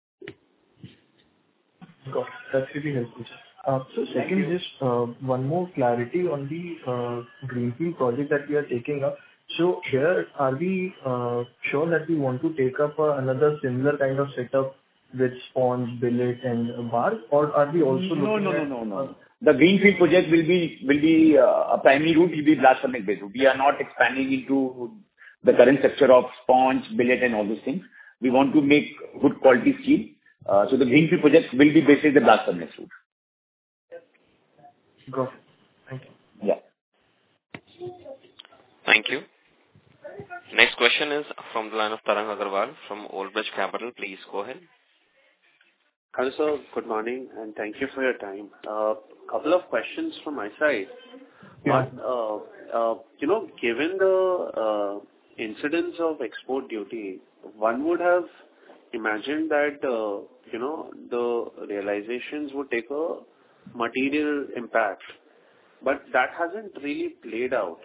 Got it. That's really helpful. So second, just one more clarity on the greenfield project that we are taking up. So here, are we sure that we want to take up another similar kind of setup with sponge, billet and bar, or are we also looking at... No. The greenfield project will be a primary route will be blast furnace based route. We are not expanding into the current structure of sponge, billet and all those things. We want to make good quality steel. So the greenfield project will be based on the blast furnace route. Got it. Thank you. Yeah. Thank you. Next question is from the line of Tarang Agarwal from Old Bridge Capital. Please go ahead. Hello, sir. Good morning, and thank you for your time. Couple of questions from my side. Yeah. One, given the incidence of export duty, one would have imagined that, the realizations would take a material impact, but that hasn't really played out.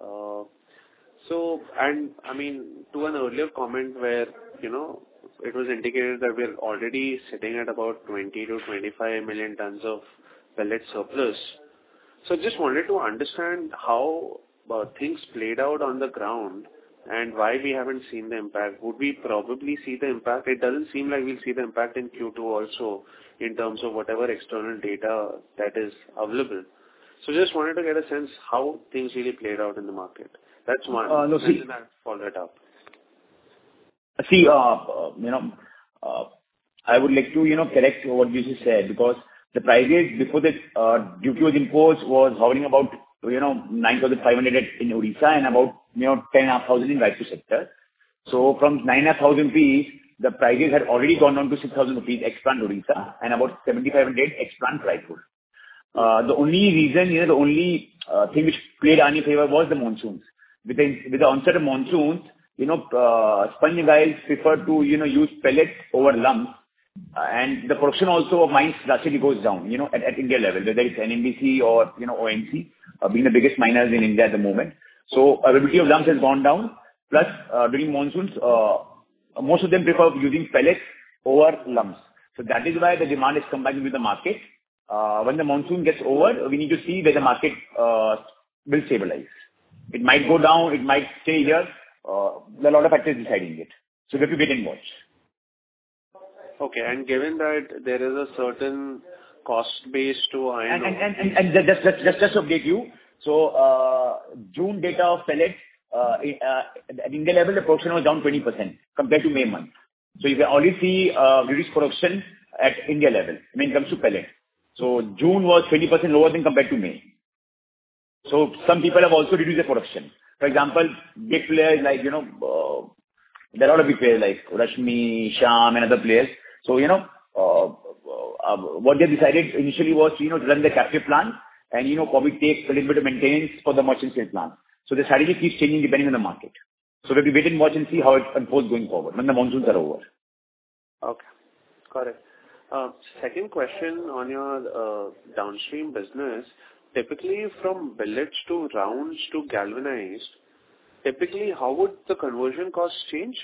To an earlier comment where, it was indicated that we're already sitting at about 20 to 25 million tons of pellet surplus. So just wanted to understand how things played out on the ground and why we haven't seen the impact. Would we probably see the impact? It doesn't seem like we'll see the impact in Q2 also in terms of whatever external data that is available. So just wanted to get a sense how things really played out in the market. That's one. And then I'll follow it up. See, I would like to, correct what you just said, because the prices before the duty was imposed was hovering about 9,500 in Odisha and about 10,500 in Raichur sector. So from 9,500 rupees, the prices had already gone down to 6,000 rupees ex-plant Odisha and about 7,500 ex-plant Raipur. The only reason, the only thing which played in our favor was the monsoons. With the onset of monsoons, sponge guys prefer to, use pellets over lumps. And the production also of mines drastically goes down, at India level, whether it's NMDC or, ONC, being the biggest miners in India at the moment. So availability of lumps has gone down. Plus, during monsoons, most of them prefer using pellets over lumps. So that is why the demand is coming with the market. When the monsoon gets over, we need to see where the market will stabilize. It might go down, it might stay here. There are a lot of factors deciding it. So we have to wait and watch. Okay, and given that there is a certain cost base to iron ore. And just to update you, so June data of pellets, at India level, the production was down 20% compared to May month. So you can already see reduced production at India level when it comes to pellet. So June was 20% lower than compared to May. So some people have also reduced their production. For example, big players like, there are a lot of big players like Rashmi, Sham and other players. So, what they decided initially was, to run the captive plant and, probably take a little bit of maintenance for the merchant sale plant. So the strategy keeps changing depending on the market. So we'll be wait and watch and see how it unfolds going forward when the monsoons are over. Okay, got it. Second question on your downstream business, typically from billets to rounds to galvanized, typically how would the conversion cost change?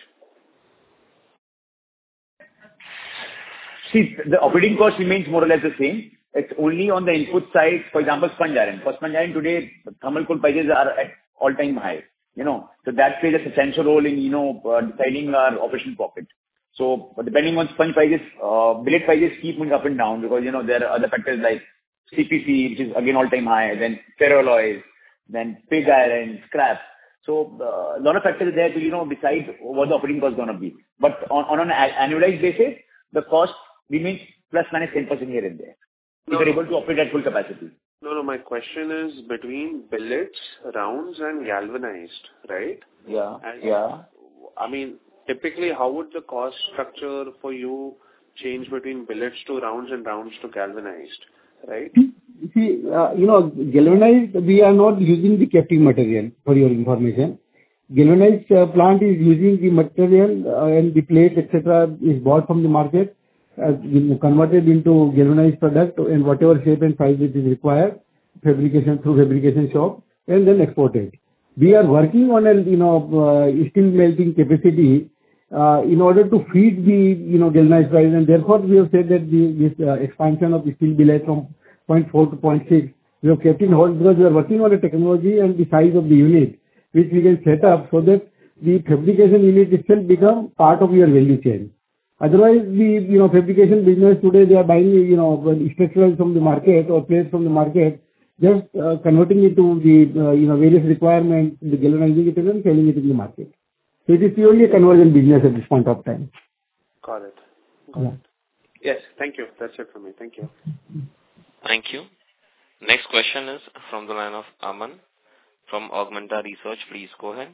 See, the operating cost remains more or less the same. It's only on the input side, for example, sponge iron. For sponge iron today, thermal coal prices are at all-time high. So that plays a substantial role in, deciding our operational profit. So depending on sponge prices, billet prices keep moving up and down because, there are other factors like CPC, which is again all-time high, then ferroalloys, then pig iron, scrap. So a lot of factors there to, decide what the operating cost is going to be. But on an annualized basis, the cost remains plus minus 10% here and there. If you're able to operate at full capacity. No, my question is between billets, rounds and galvanized, right? Yeah, and I mean, typically how would the cost structure for you change between billets to rounds and rounds to galvanized, right? See, galvanized, we are not using the captive material for your information. Galvanized plant is using the material and the plate, etc. is bought from the market, converted into galvanized product and whatever shape and size it is required, through fabrication shop, and then exported. We are working on a steel melting capacity in order to feed the galvanized price, and therefore we have said that this expansion of the steel billet from 0.4 to 0.6 we have kept in hold because we are working on the technology and the size of the unit which we can set up so that the fabrication unit itself become part of your value chain. Otherwise, the fabrication business today, they are buying, structurals from the market or plates from the market, just converting it to the, various requirements, the galvanizing it and selling it in the market. So it is purely a conversion business at this point of time. Got it. Yeah. Yes, thank you. That's it for me. Thank you. Thank you. Next question is from the line of Aman from Augmenta Research. Please go ahead.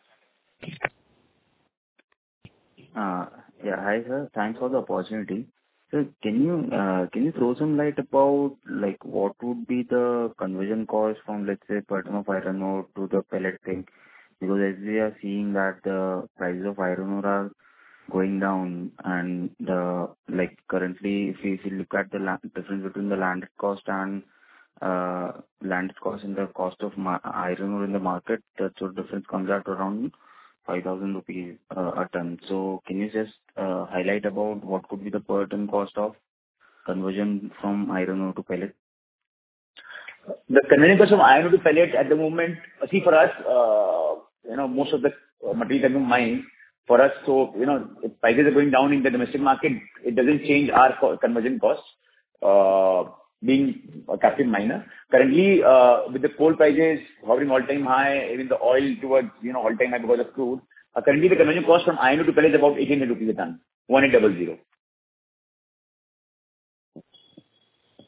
Yeah, hi sir. Thanks for the opportunity. So can you throw some light about like what would be the conversion cost from, let's say, per ton of iron ore to the pellet thing? Because as we are seeing that the prices of iron ore are going down, and like currently if you look at the difference between the landed cost and the cost of iron ore in the market, that sort of difference comes out around 5,000 rupees a ton. So can you just highlight about what could be the per ton cost of conversion from iron ore to pellet? The conversion cost of iron ore to pellet at the moment, see for us, most of the material that we mine, for us, so, if prices are going down in the domestic market, it doesn't change our conversion cost, being a captive miner. Currently, with the coal prices hovering all-time high, even the oil towards, all-time high because of crude, currently the conversion cost from iron ore to pellet is about 1,800 rupees a ton, 1800.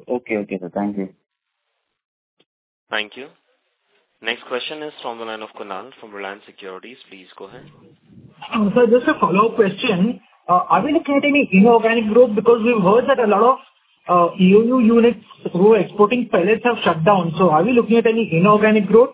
Okay, sir. Thank you. Thank you. Next question is from the line of Kunal from Reliance Securities. Please go ahead. Sir, just a follow-up question. Are we looking at any inorganic growth? Because we've heard that a lot of EOU units who are exporting pellets have shut down. So are we looking at any inorganic growth?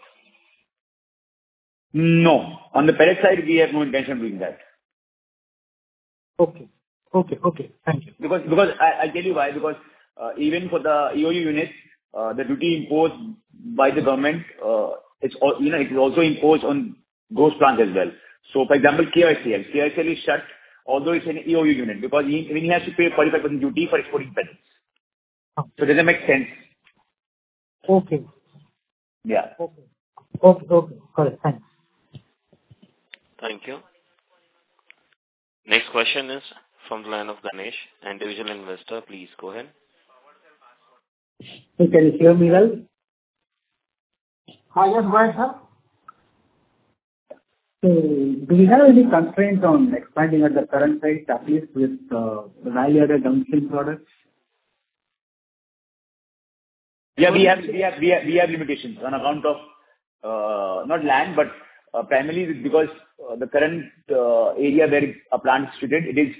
No. On the pellet side, we have no intention of doing that. Okay. Thank you. Because I'll tell you why. Because even for the EOU units, the duty imposed by the government, it is also imposed on those plants as well. So, for example, KICL is shut, although it's an EOU unit, because he has to pay 45% duty for exporting pellets. So it doesn't make sense. Okay. Yeah. Okay. Correct. Thanks. Thank you. Next question is from the line of Ganesh, individual investor. Please go ahead. Can you hear me well? Hi, yes, go ahead, sir. So, do we have any constraints on expanding at the current site, at least with value-added downstream products? Yeah, we have limitations on account of not land, but primarily because the current area where a plant is situated, it is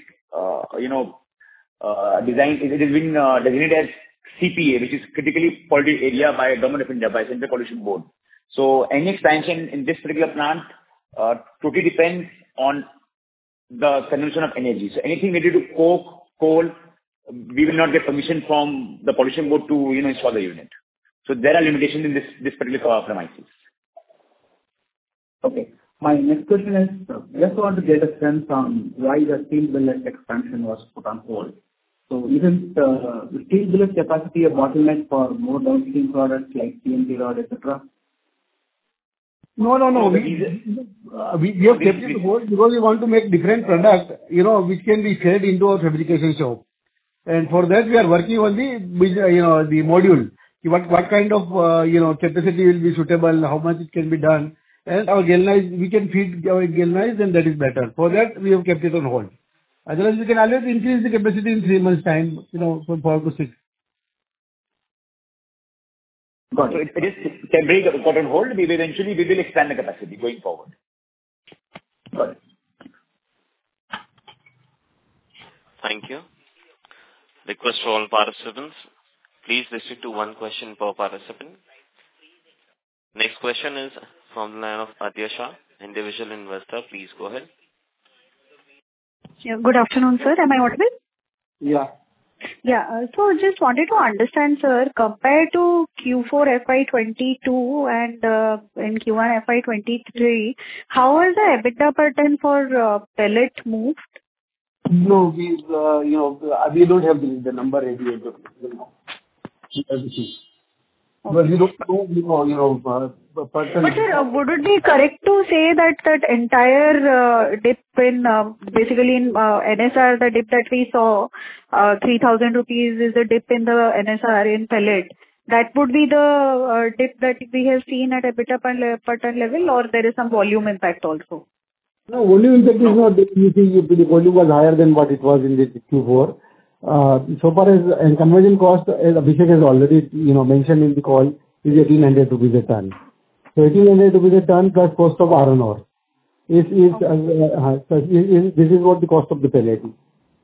designed. It has been designated as CPA, which is critically polluted area by Government of India, by Central Pollution Board. So any expansion in this particular plant totally depends on the consumption of energy. So anything related to coal, we will not get permission from the Pollution Board to install the unit. So there are limitations in this particular premises. Okay. My next question is, just want to get a sense on why the steel billet expansion was put on hold. So isn't the steel billet capacity a bottleneck for more downstream products like CNT rod, etc.? No. We have kept it hold because we want to make different products, which can be fed into our fabrication shop. And for that, we are working on the module. What kind of, capacity will be suitable, how much it can be done. And our galvanized, we can feed our galvanized, and that is better. For that, we have kept it on hold. Otherwise, we can always increase the capacity in 3 months' time, from 4 to 6. Got it. So it is temporarily put on hold. Eventually, we will expand the capacity going forward. Got it. Thank you. Request for all participants. Please restrict to one question per participant. Next question is from the line of Adya Shah, individual investor. Please go ahead. Yeah, good afternoon, sir. Am I audible? Yeah. Yeah. So just wanted to understand, sir, compared to Q4 FY22 and in Q1 FY23, how has the EBITDA per ton for pellet moved? No, we don't have the number ready. But we don't know, But sir, would it be correct to say that entire dip in basically in NSR, the dip that we saw, 3,000 rupees is the dip in the NSR in pellet. That would be the dip that we have seen at EBITDA per ton level, or there is some volume impact also? No, volume impact is not. You see, the volume was higher than what it was in the Q4. So far as conversion cost, as Abhishek has already mentioned in the call, is 1,800 rupees a ton. So 1,800 rupees a ton plus cost of iron ore. This is what the cost of the pellet is.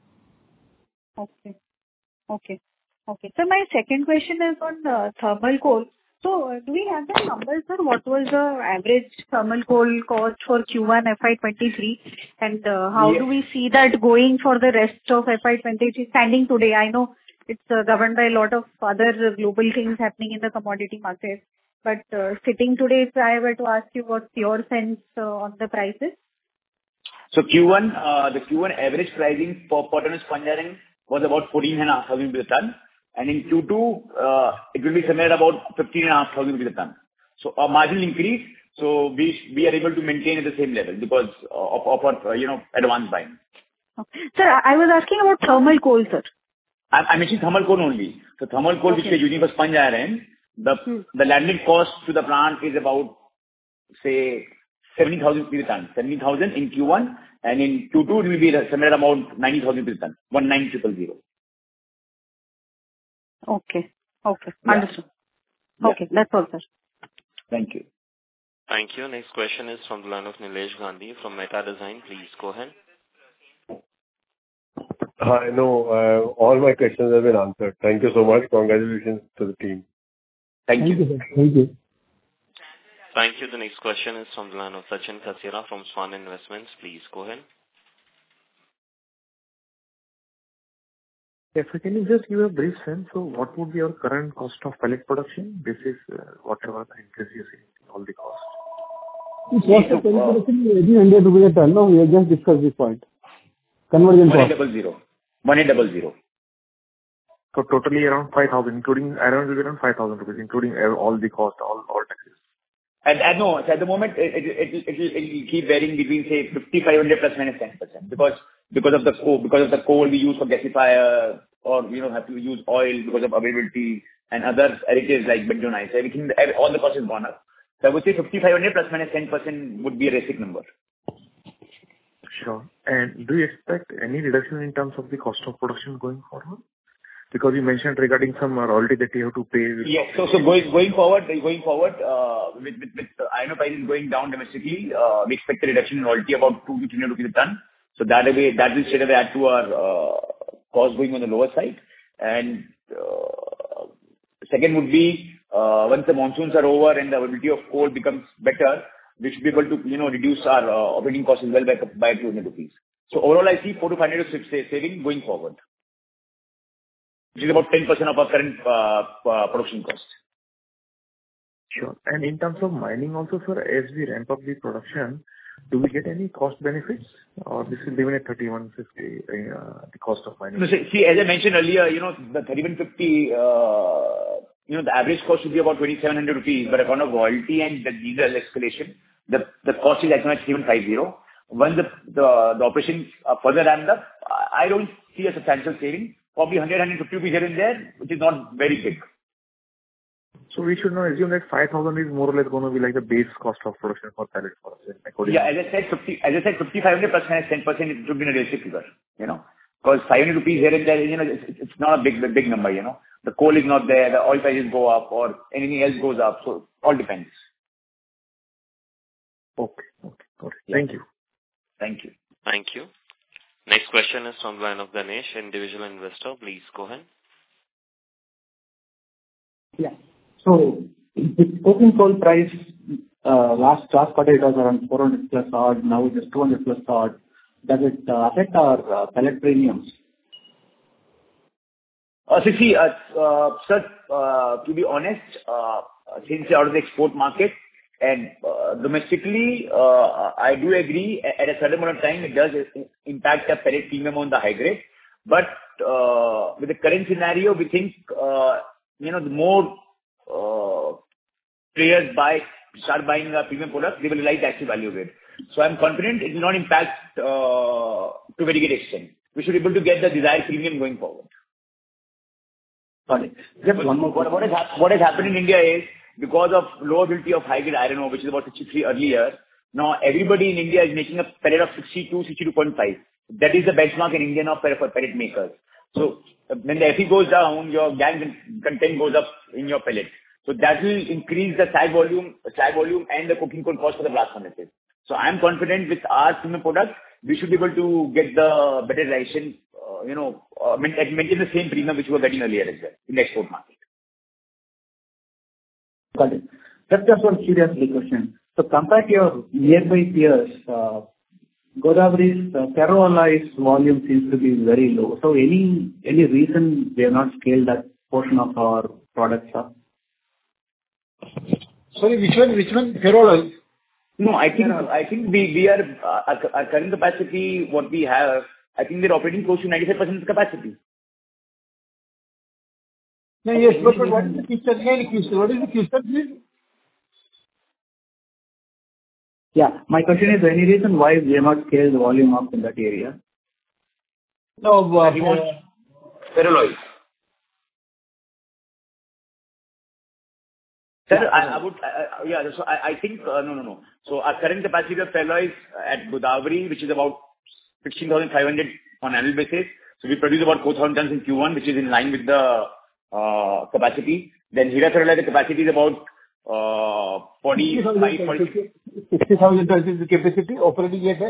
Okay. So my second question is on thermal coal. So do we have the numbers, sir? What was the average thermal coal cost for Q1 FY23? And how do we see that going for the rest of FY23 standing today? I know it's governed by a lot of other global things happening in the commodity market. But sitting today, if I were to ask you what's your sense on the prices? So Q1, the Q1 average pricing for ton sponge iron was about 14,500 rupees a ton. And in Q2, it will be somewhere about 15,500 rupees a ton. So a marginal increase. So we are able to maintain at the same level because of our advanced buying. Okay. Sir, I was asking about thermal coal, sir. I mentioned thermal coal only. So thermal coal, which we are using for sponge iron, the landed cost to the plant is about, say, 70,000 rupees a ton. 70,000 in Q1, and in Q2 it will be somewhere about 90,000 rupees a ton. 19,000. Okay. Okay. Yeah. Understood. Yeah. Okay. That's all, sir. Thank you. Thank you. Next question is from the line of Nilesh Gandhi from Meta Design. Please go ahead. Hi. No, all my questions have been answered. Thank you so much. Congratulations to the team. Thank you. Thank you. Thank you. The next question is from the line of Sachin Kasera from Swan Investments. Please go ahead. Yes, sir, can you just give a brief sense of what would be your current cost of pellet production? This is whatever the increase you see, all the costs. Cost of pellet production is 1,800 rupees a ton. No, we have just discussed this point. Conversion cost. 1800. So totally around 5,000, including iron will be around 5,000 rupees, including all the cost, all taxes. And no, at the moment, it'll keep varying between, say, 5,500 plus minus 10%. Because of the coal we use for gasifier, or, have to use oil because of availability and other additives like bentonite. So everything, all the cost has gone up. So I would say 5,500 plus minus 10% would be a basic number. Sure. And do you expect any reduction in terms of the cost of production going forward? Because you mentioned regarding some royalty that you have to pay. Yes. So going forward, with iron prices going down domestically, we expect a reduction in royalty about 2 to 300 rupees a ton. So that will straight away add to our cost going on the lower side. And second would be, once the monsoons are over and the availability of coal becomes better, we should be able to, reduce our operating costs as well by 200 rupees. So overall, I see 4 to 500 saving going forward, which is about 10% of our current production cost. Sure. And in terms of mining also, sir, as we ramp up the production, do we get any cost benefits, or this will remain at 3,150, the cost of mining? No, see, as I mentioned earlier, the 3,150, the average cost should be about 2,700 rupees, but account of royalty and the diesel escalation, the cost is actually 3,150. Once the operations are further ramped up, I don't see a substantial saving. Probably 100, 150 rupees here and there, which is not very big. So we should not assume that 5,000 is more or less going to be like the base cost of production for pellet for us. Yeah, as I said, 5,500 plus minus 10%, it should be a realistic figure, Because 500 rupees here and there, it's not a big number, The coal is not there, the oil prices go up, or anything else goes up, so all depends. Okay, got it. Yeah. Thank you. Thank you. Thank you. Next question is from the line of Ganesh, individual investor. Please go ahead. Yeah. So the coking coal price, last quarter it was around 400 plus odd, now it is 200 plus odd. Does it affect our pellet premiums? Sir, to be honest, since you're out of the export market and domestically, I do agree at a certain amount of time it does impact the pellet premium on the high grade. But with the current scenario, we think the more players start buying a premium product, they will realize the actual value of it. So I'm confident it will not impact to very good extent. We should be able to get the desired premium going forward. Got it. Just one more. What has happened in India is, because of low availability of high-grade iron ore, which is about 63 earlier, now everybody in India is making a pellet of 62, 62.5. That is the benchmark in India now for pellet makers. So when the Fe goes down, your gangue content goes up in your pellet. So that will increase the slag volume and the coking coal cost for the blast furnaces. So I'm confident with our premium product, we should be able to get the better realization, maintain the same premium which we were getting earlier as well in the export market. Got it. Just one curious question. So compared to your nearby peers, Godawari's ferroalloys volume seems to be very low. So any reason they have not scaled that portion of our products up? Sorry, which one? Ferroalloys? No, I think we are our current capacity, what we have, I think we're operating close to 95% of capacity. No, yes, but what is the question? What is the question, please? Yeah, my question is, any reason why we have not scaled the volume up in that area? No, ferroalloys. Sir, I think, no. So our current capacity of ferroalloys at Godavari, which is about 16,500 on annual basis. So we produce about 4,000 tons in Q1, which is in line with the capacity. Then Hira Ferroalloy capacity is about 45, 60,000 tons is the capacity operating at,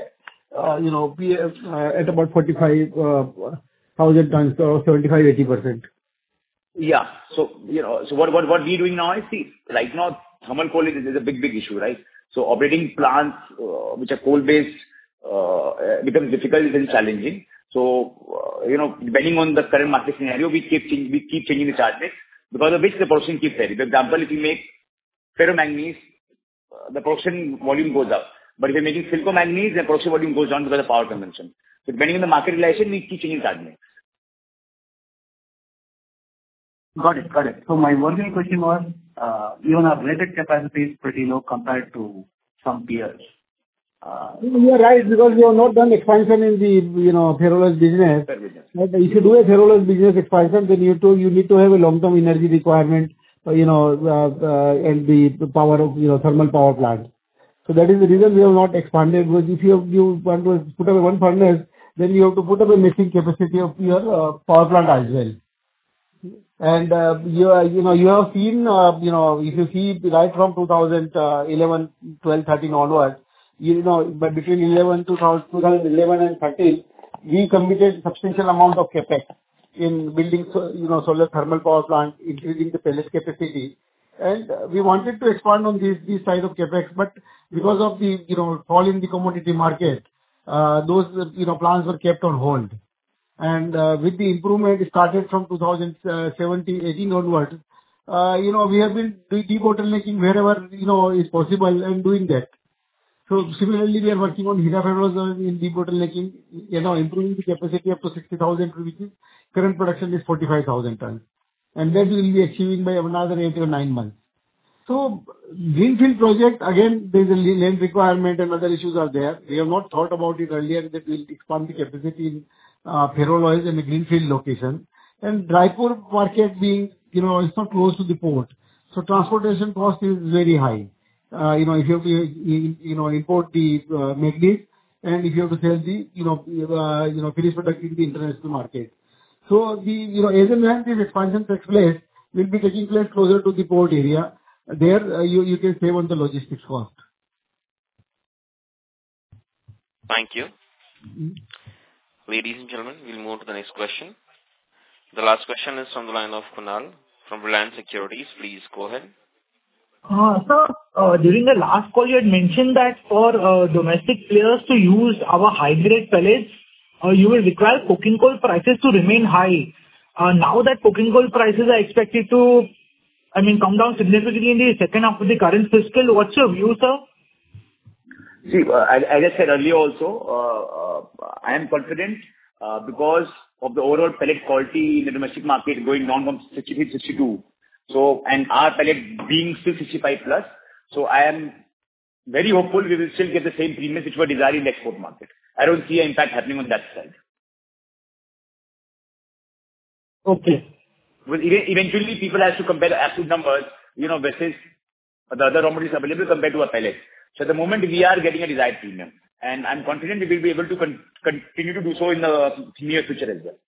at about 45,000 tons, or 75-80%. Yeah. So, so what we're doing now is, see, right now, thermal coal is a big issue, right? So operating plants, which are coal-based, becomes difficult and challenging. So, depending on the current market scenario, we keep changing the charge mix, because of which the production keeps varying. For example, if you make ferromanganese, the production volume goes up. But if you're making silicomanganese, the production volume goes down because of power consumption. So depending on the market realization, we keep changing charge mix. Got it. So my original question was, even our rated capacity is pretty low compared to some peers. You are right, because we have not done expansion in the, ferroalloy business. But if you do a ferroalloy business expansion, then you need to have a long-term energy requirement, and the power of, thermal power plant. So that is the reason we have not expanded, because if you want to put up one furnace, then you have to put up a mixing capacity of your power plant as well. And you have seen, if you see right from 2011, 12, 13 onwards, but between 2011 and 13, we committed substantial amount of capex in building, solar thermal power plant, increasing the pellet capacity. And we wanted to expand on these side of capex, but because of the, fall in the commodity market, those, plans were kept on hold. And with the improvement started from 2017-18 onwards, we have been debottlenecking wherever, is possible and doing that. So similarly, we are working on Hira Ferroalloy in debottlenecking, improving the capacity up to 60,000, which is current production is 45,000 tons. And that we will be achieving by another 8 or 9 months. So greenfield project, again, there is a land requirement and other issues are there. We have not thought about it earlier that we will expand the capacity in ferroalloys in a greenfield location. And Raipur market being, it's not close to the port. So transportation cost is very high. If you have to, import the manganese, and if you have to sell the, finished product in the international market. So the, as and when this expansion takes place, will be taking place closer to the port area. There, you can save on the logistics cost. Thank you. Ladies and gentlemen, we'll move to the next question. The last question is from the line of Kunal from Reliance Securities. Please go ahead. Sir, during the last call, you had mentioned that for domestic players to use our high-grade pellets, you will require coking coal prices to remain high. Now that coking coal prices are expected to, come down significantly in the second half of the current fiscal, what's your view, sir? See, as I said earlier also, I am confident because of the overall pellet quality in the domestic market going down from 63 to 62. So, and our pellet being still 65 plus. So I am very hopeful we will still get the same premiums which were desired in the export market. I don't see an impact happening on that side. Okay. Well, eventually people have to compare the absolute numbers, versus the other raw materials available compared to a pellet. So at the moment we are getting a desired premium, and I'm confident we will be able to continue to do so in the near future as well.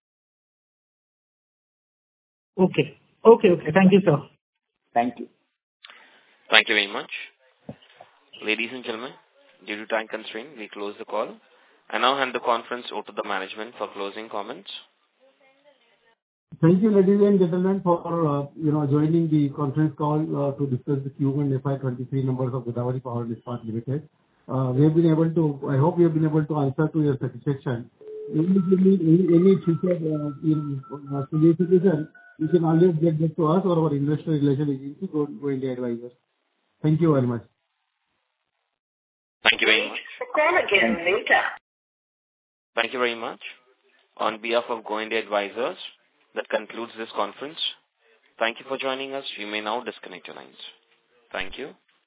Okay. Thank you, sir. Thank you. Thank you very much. Ladies and gentlemen, due to time constraint, we close the call. I now hand the conference over to the management for closing comments. Thank you, ladies and gentlemen, for joining the conference call to discuss the Q1 FY23 numbers of Godawari Power and Ispat Limited. I hope we have been able to answer to your satisfaction. If you need any future suggestion, you can always get back to us or our investor relation agency, Go India Advisors. Thank you very much. Thank you very much. Call again later. Thank you very much. On behalf of Go India Advisors, that concludes this conference. Thank you for joining us. You may now disconnect your lines. Thank you.